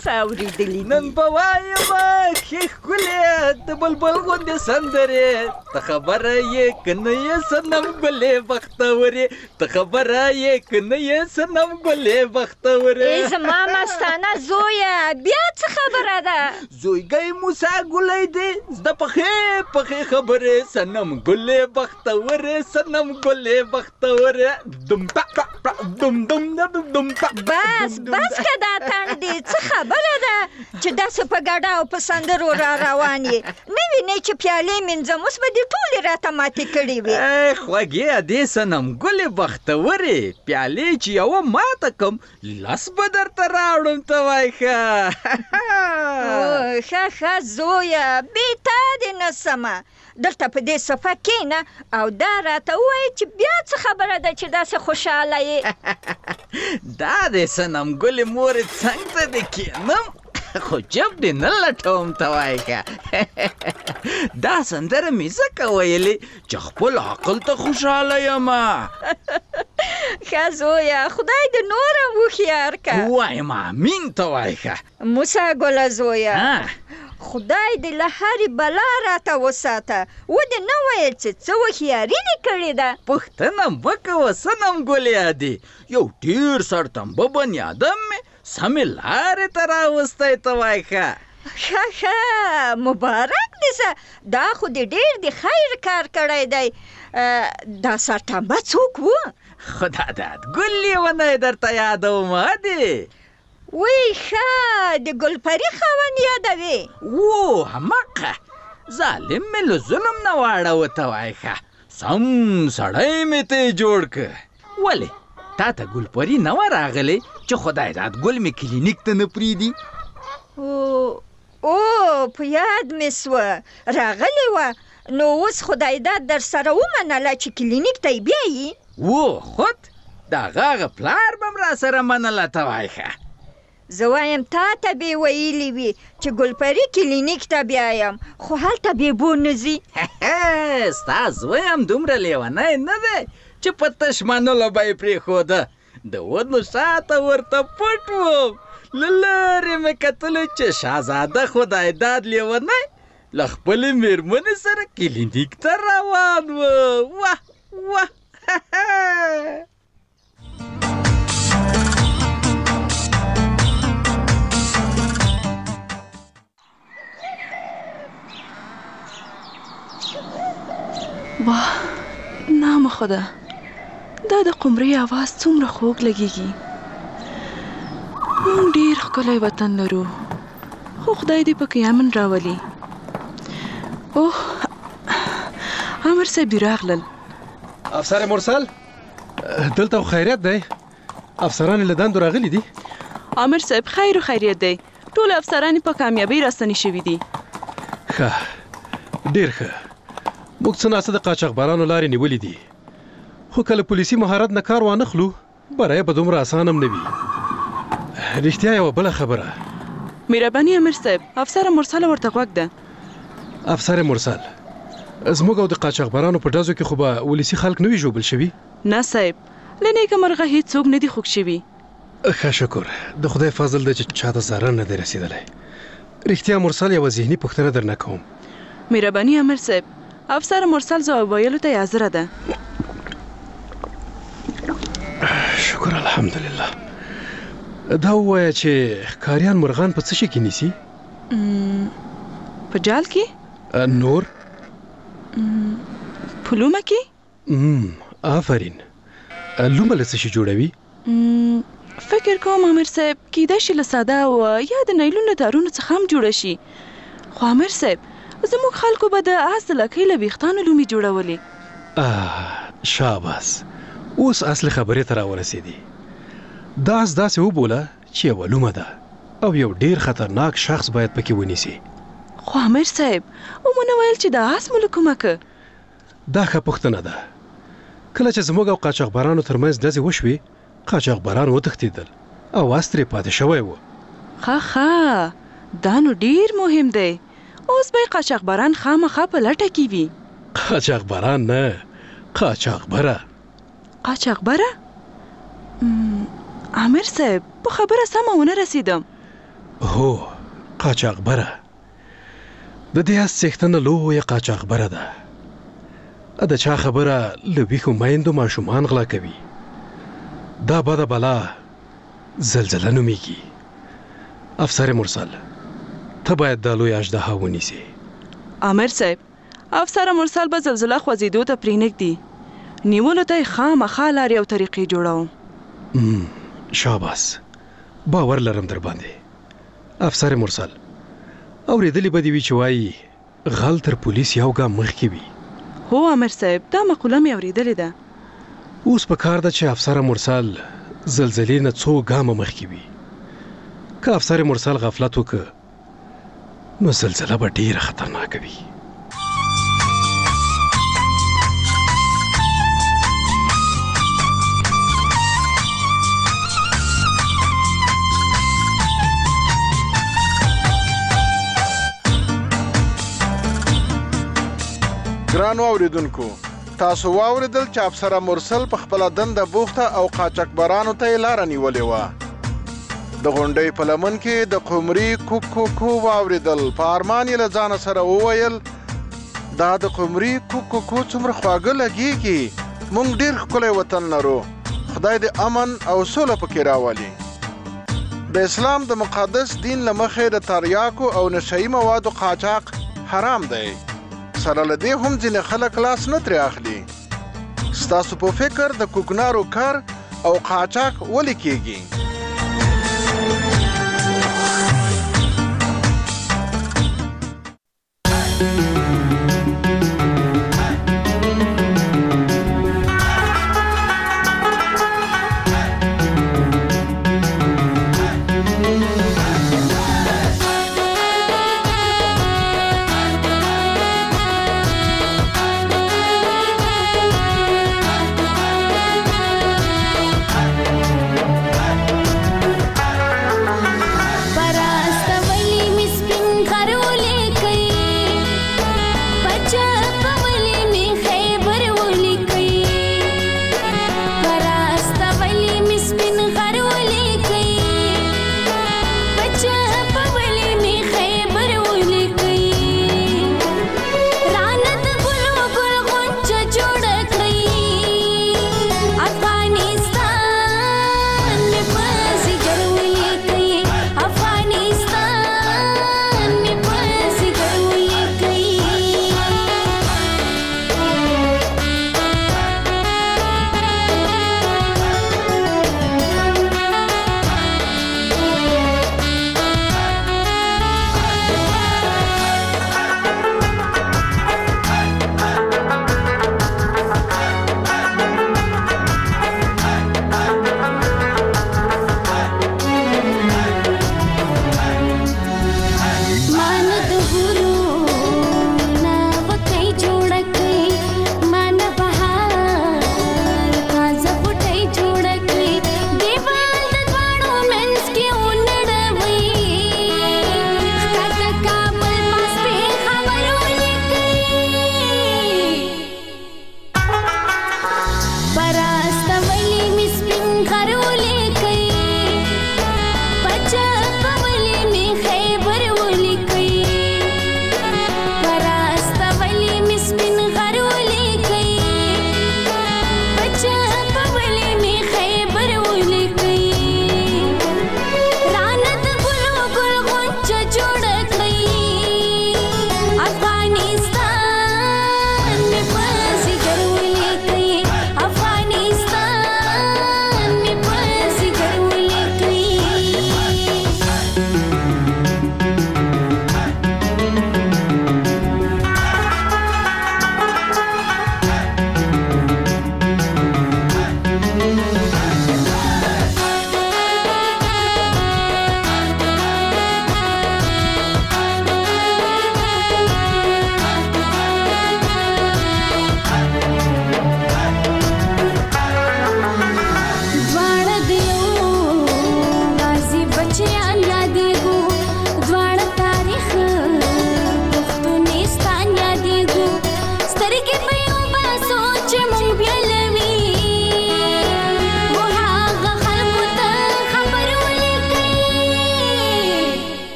Speaker 1: څه اورېدلي
Speaker 4: نن به وایم ښې ښکلې د بلبل غوندې سندرې ته خبره یې که نه یې صنم ګلې بختورې ته خبره یې که نه یې صنم ګلې بختورې
Speaker 1: زما مستانه زویه بیا څه خبره ده
Speaker 4: زویګی موسی ګلی دی زده پخې پخې خبرې صنم ګلې بختورې صنم ګلې بختورې دم دم دم دم
Speaker 1: بس که دا تڼ دی څه خبره ده چې داسې په ګډه او په سندرو را روان یې نه وینې چې پیالې مینځم اوس به دې ټولې راته ماتې کړې وې
Speaker 4: خوږې ادې صنم ګلې بختورې پیالې چې یوه ماته کم لس به درته راوړم ته وای ښه
Speaker 1: ښه زویه بې تا دې نه سمه دلته په دې صفه کښېنه او دا راته ووایه چې بیا څه خبره ده چې داسې خوشحاله یې
Speaker 4: دا دې صنم ګلې مورې څنګ ته دې کښېنم خو جب دې نه لټوم ته وایې که دا سندره مې ځکه ویلې چې خپل عقل ته خوشحاله یمه
Speaker 1: ښه زویه خدای دې نور هم هوښیار که
Speaker 4: وایم امین ته وایې که
Speaker 1: موسی ګله زویه خدای دې له هرې بلا راته وساته ودې نه ویل چې څه هوښیاري دې کړې ده
Speaker 4: پوښتنه مه کوه صنم ګلې ادې یو ډېر سرتمبه بنیادم مې سمې لارې ته راوستی ته وای ښه
Speaker 1: ښه مبارک دې شه دا خو دې ډېر د خیر کار کړی دی دا سرتمبه څوک و
Speaker 4: خو دا ګل لیونی درته یادوم ادې
Speaker 1: وی ښه د ګلپري خاوند یادوې
Speaker 4: و هماغه ظالم مې له ظلم نه واړوه ته وای ښه سم سړی مې ته جوړ که ولې تا ته ګلپري نه وه راغلی چې خدای داد ګل مې کلینیک ته نه پرېږدي
Speaker 1: او په یاد مې سوه راغلې وه نو اوس خدای داد در سره ومنله چې کلینیک ته یې بیایي
Speaker 4: و خود د هغه پلار به م را سره منله ته وای ښه
Speaker 1: زه وایم تا ته به ویلي وي چې ګلپري کلینیک ته بیایم خو هلته بیبو نه ځي
Speaker 4: ستا زوی هم دومره لیونی نه دی چې په تش منلو به یې پرېښوده د ونو شاته ورته پټ وم له لارې مې کتلو چې شهزاده خدای داد لیونی له خپلې مېرمنې سره کلینیک ته روان و واه واه
Speaker 15: واه نام خدا دا د قمرۍ اواز څومره خوږ لګیږي مونږ ډېر ښکلی وطن لرو خو خدای دې پکې امن راولي اوه امر صاحب راغلل
Speaker 7: افسر مرسل دلته خیریت دی افسران له دندو راغلي دي
Speaker 15: امر صاحب خیر و خیریت دی ټول افسران په کامیابی راستنی شوي دي
Speaker 7: ښه ډېر ښه موږ څه ناڅه د قاچاقبرانو لارې نیولې دي خو کله پولیسي مهارت نه کار وانخلو بری به دومره اسان هم نه وي رښتیا یوه بله خبره
Speaker 15: مهرباني امر صاحب افسر مرسل ورته غوږ ده
Speaker 7: افسر مرسل زموږ او د قاچاقبرانو په ډزو کې خو به ولسي خلک نه وي ژوبل شوي
Speaker 15: نه صاحب له نیکه مرغه هیڅوک نه دي خوږ شوي
Speaker 7: ښه شکر د خدای فضل دی چې چاته ضرر نه دی رسېدلی رښتیا مرسل یوه ذهني پوښتنه درنه کوم
Speaker 15: مهرباني امر صاحب افسر مرسل ځواب ویلو ته حاضره ده
Speaker 7: شکر الحمدلله دا ووایه چې ښکاریان مرغان په څه شي کې نیسي
Speaker 15: په جال کې
Speaker 7: نور
Speaker 15: په لومه کې
Speaker 7: آفرین لومه له څه شي جوړوي
Speaker 15: فکر کوم امر صاحب کیدای شي له ساده او یا د نیلون له تارونو څخه هم جوړه شي خو امر صاحب زموږ خلکو به د آس د لکۍ له ویښتانو لومې جوړولې
Speaker 7: شاباس اوس اصل خبرې ته راورسېدي دا آس داسې وبوله چې یوه لومه ده او یو ډېر خطرناک شخص باید پکې ونیسي
Speaker 15: خو امر صاحب ومونه ویل چې د آس مو له کومه که
Speaker 7: دا ښه پوښتنه ده کله چې زموږ او قاچاقبرانو ترمنځ ډزې وشوې قاچاقبران وتښتېدل او آس ترې پاتې شوی و
Speaker 15: ښه دا نو ډېر مهم دی اوس به قاچاقبران خامخا په لټه کې وي
Speaker 7: قاچاقبران نه قاچاقبره
Speaker 15: قاچاقبره امر صاحب په خبره سمه ونه رسیدم
Speaker 7: هو قاچاقبره د دې څښتنه لویه قاچاقبره ده د چا خبره له ویښو میندو ماشومان غلا کوي دا بده بلا زلزله نومیږي افسر مرسل ته باید دا لوی اژدها ونیسې
Speaker 5: امر صاحب افسر مرسل به زلزله خوځېدو ته پرېنږدي نیولو ته یې خامخا لارې او طریقې جوړوم
Speaker 7: شاباس باور لرم در باندې افسر مرسل اورېدلې به دې وي چې وایي غل تر پولیس یو ګام مخکې وي
Speaker 5: هو امر صاحب دا مقوله مې اورېدلې ده
Speaker 7: اوس په کار ده چې افسر مرسل زلزلې نه څو ګامه مخکې وي که افسر مرسل غفلت وکړه نو زلزله به ډېره خطرناکه وي
Speaker 13: ګرانو اوریدونکو تاسو واوریدل چې افسر مرسل په خپل دنده بوخته او قاچاقبرانو ته لار نیولې و د غونډې په لمن کې د قمري کوکو واوریدل په ارمان یې له ځان سره وویل دا د قمري کوکو څومره خواږه لګیږي مونږ ډیر ښکلی وطن لرو خدای دې امن او سوله پکې راولي د اسلام د مقدس دین له مخې د تریاکو او نشهیي موادو قاچاق حرام دی سره له دې هم ځینې خلک لاس نه ترې اخلي ستاسو په فکر د کوکنارو کار او قاچاق ولې کیږي